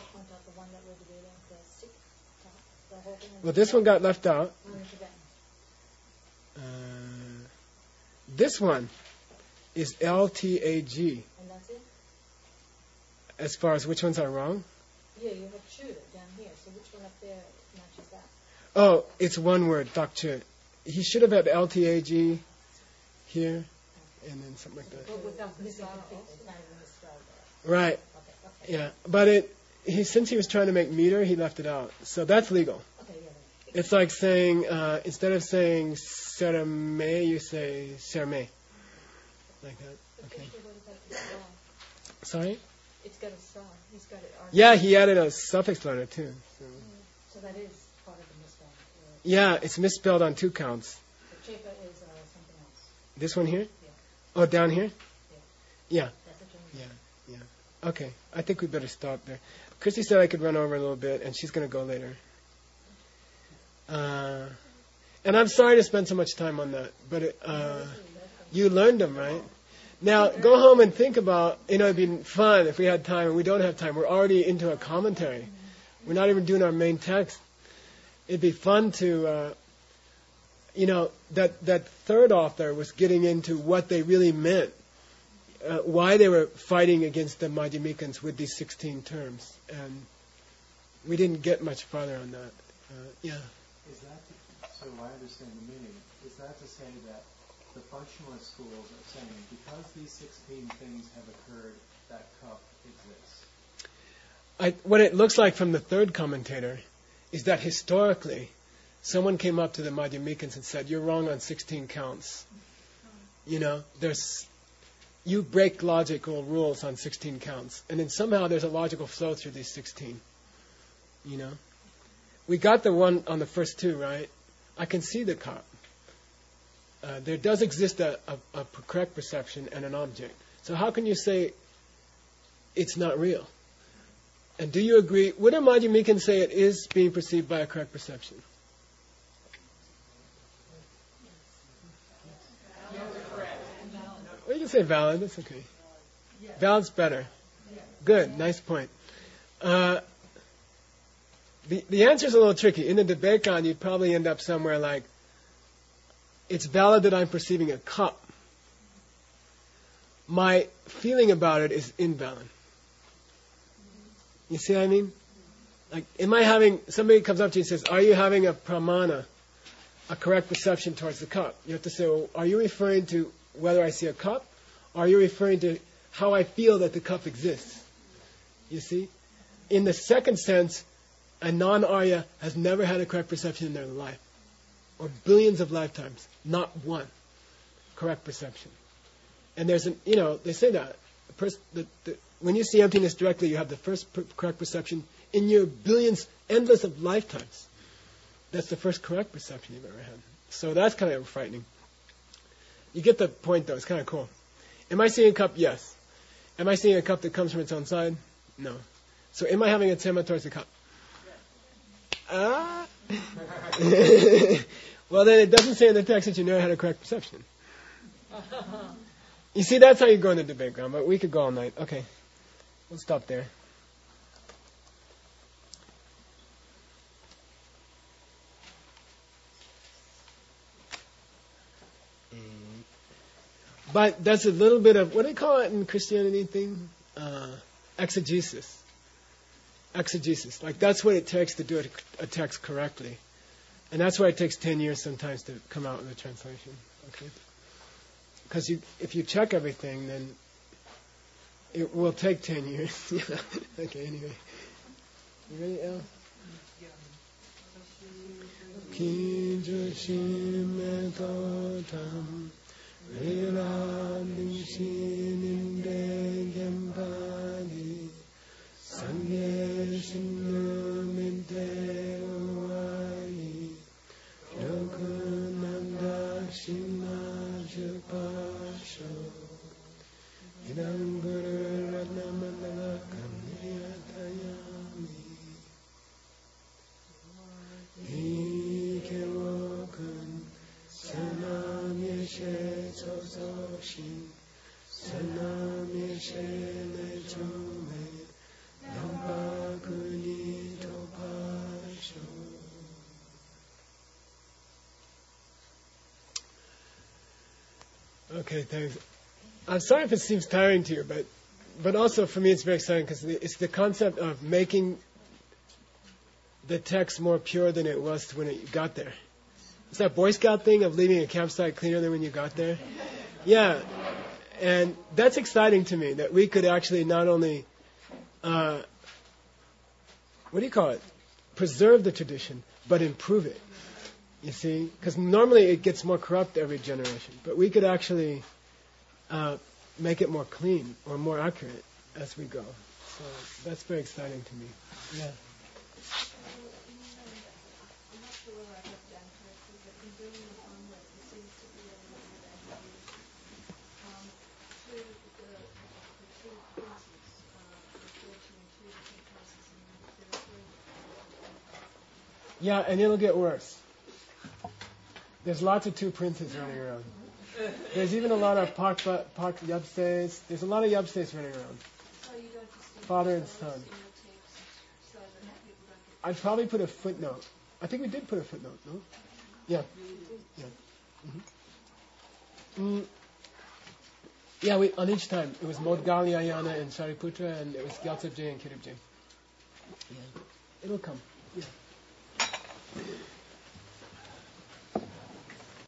well, this one got left out. This one is LTAG. And that's it? As far as which ones are wrong? Yeah, you have Chu down here. So which one up there matches that? Oh, it's one word, Dakchu. He should have had LTAG here, and then something like that. But without the missing it's not even misspelled there. Right. Okay. Yeah, but since he was trying to make meter, he left it out. So that's legal. Okay, yeah. It's like saying, instead of saying serme, you say serme. Like that. Okay. Sorry? It's got a star. He's got it. Yeah, he added a suffix letter too. So that is part of the misspelling. Yeah, it's misspelled on 2 counts. The chepa is something else. This one here? Yeah. Oh, down here? Yeah. That's a German. Yeah. Okay, I think we better stop there. Christy said I could run over a little bit, and she's going to go later. And I'm sorry to spend so much time on that, but you learned them, right? Now, go home and think about, it'd be fun if we had time, and we don't have time. We're already into a commentary. We're not even doing our main text. It'd be fun to, that third author was getting into what they really meant, why they were fighting against the Madhyamikans with these 16 terms. And we didn't get much farther on that. Yeah. Is that so I understand the meaning. Is that to say that the functionalist schools are saying because these 16 things have occurred, that cup exists? What it looks like from the third commentator is that historically, someone came up to the Madhyamikans and said, "You're wrong on 16 counts. There's you break logical rules on 16 counts, and then somehow there's a logical flow through these 16. You know? We got the one on the first two, right? I can see the cup. There does exist a correct perception and an object. So how can you say it's not real? And do you agree? Would a Madhyamikan say it is being perceived by a correct perception? Well, you can say valid. That's okay. Valid's better. Good. Nice point. The answer's a little tricky. In the Debaikan, you'd probably end up somewhere like, it's valid that I'm perceiving a cup. My feeling about it is invalid. You see what I mean? Like, somebody comes up to you and says, are you having a pramana, a correct perception towards the cup? You have to say, well, are you referring to whether I see a cup? Or are you referring to how I feel that the cup exists? You see? In the second sense, a non-Arya has never had a correct perception in their life. Or billions of lifetimes. Not one correct perception. And there's they say that. When you see emptiness directly, you have the first correct perception in your billions, endless of lifetimes. That's the first correct perception you've ever had. So that's kind of frightening. You get the point, though. It's kind of cool. Am I seeing a cup? Yes. Am I seeing a cup that comes from its own side? No. So am I having a tema towards the cup? Well, then it doesn't say in the text that you never had a correct perception. You see, that's how you go in the debate ground, but we could go all night. Okay, we'll stop there. But that's a little bit of, what do they call it in Christianity thing? Exegesis. Exegesis. Like, that's what it takes to do a text correctly. And that's why it takes 10 years sometimes to come out with a translation. Okay? Because if you check everything, then it will take 10 years. Okay, anyway. You ready, El? Okay, thanks. I'm sorry if it seems tiring to you, but also for me it's very exciting because it's the concept of making the text more pure than it was when it got there. It's that Boy Scout thing of leaving a campsite cleaner than when you got there. Yeah, and that's exciting to me, that we could actually not only, preserve the tradition, but improve it. You see? Because normally it gets more corrupt every generation. But we could actually make it more clean or more accurate as we go. So that's very exciting to me. Yeah. I'm not sure whether I got that correctly, but in building upon what it seems to be a little bit ambiguous, to the two princes, referred to in two different places, and they're referring to Yeah, and it'll get worse. There's lots of two princes running around. There's even a lot of Pak Yabses. There's a lot of Yabses running around. So you don't distinguish Father and those son. in your tapes so that people don't get I'd probably put a footnote. I think we did put a footnote, no? Yeah. Yeah. Mm-hmm. Yeah, on each time. It was Modgali Ayana and Shariputra, and it was Gyaltsab J and Kirib J. Yeah. It'll come. Yeah.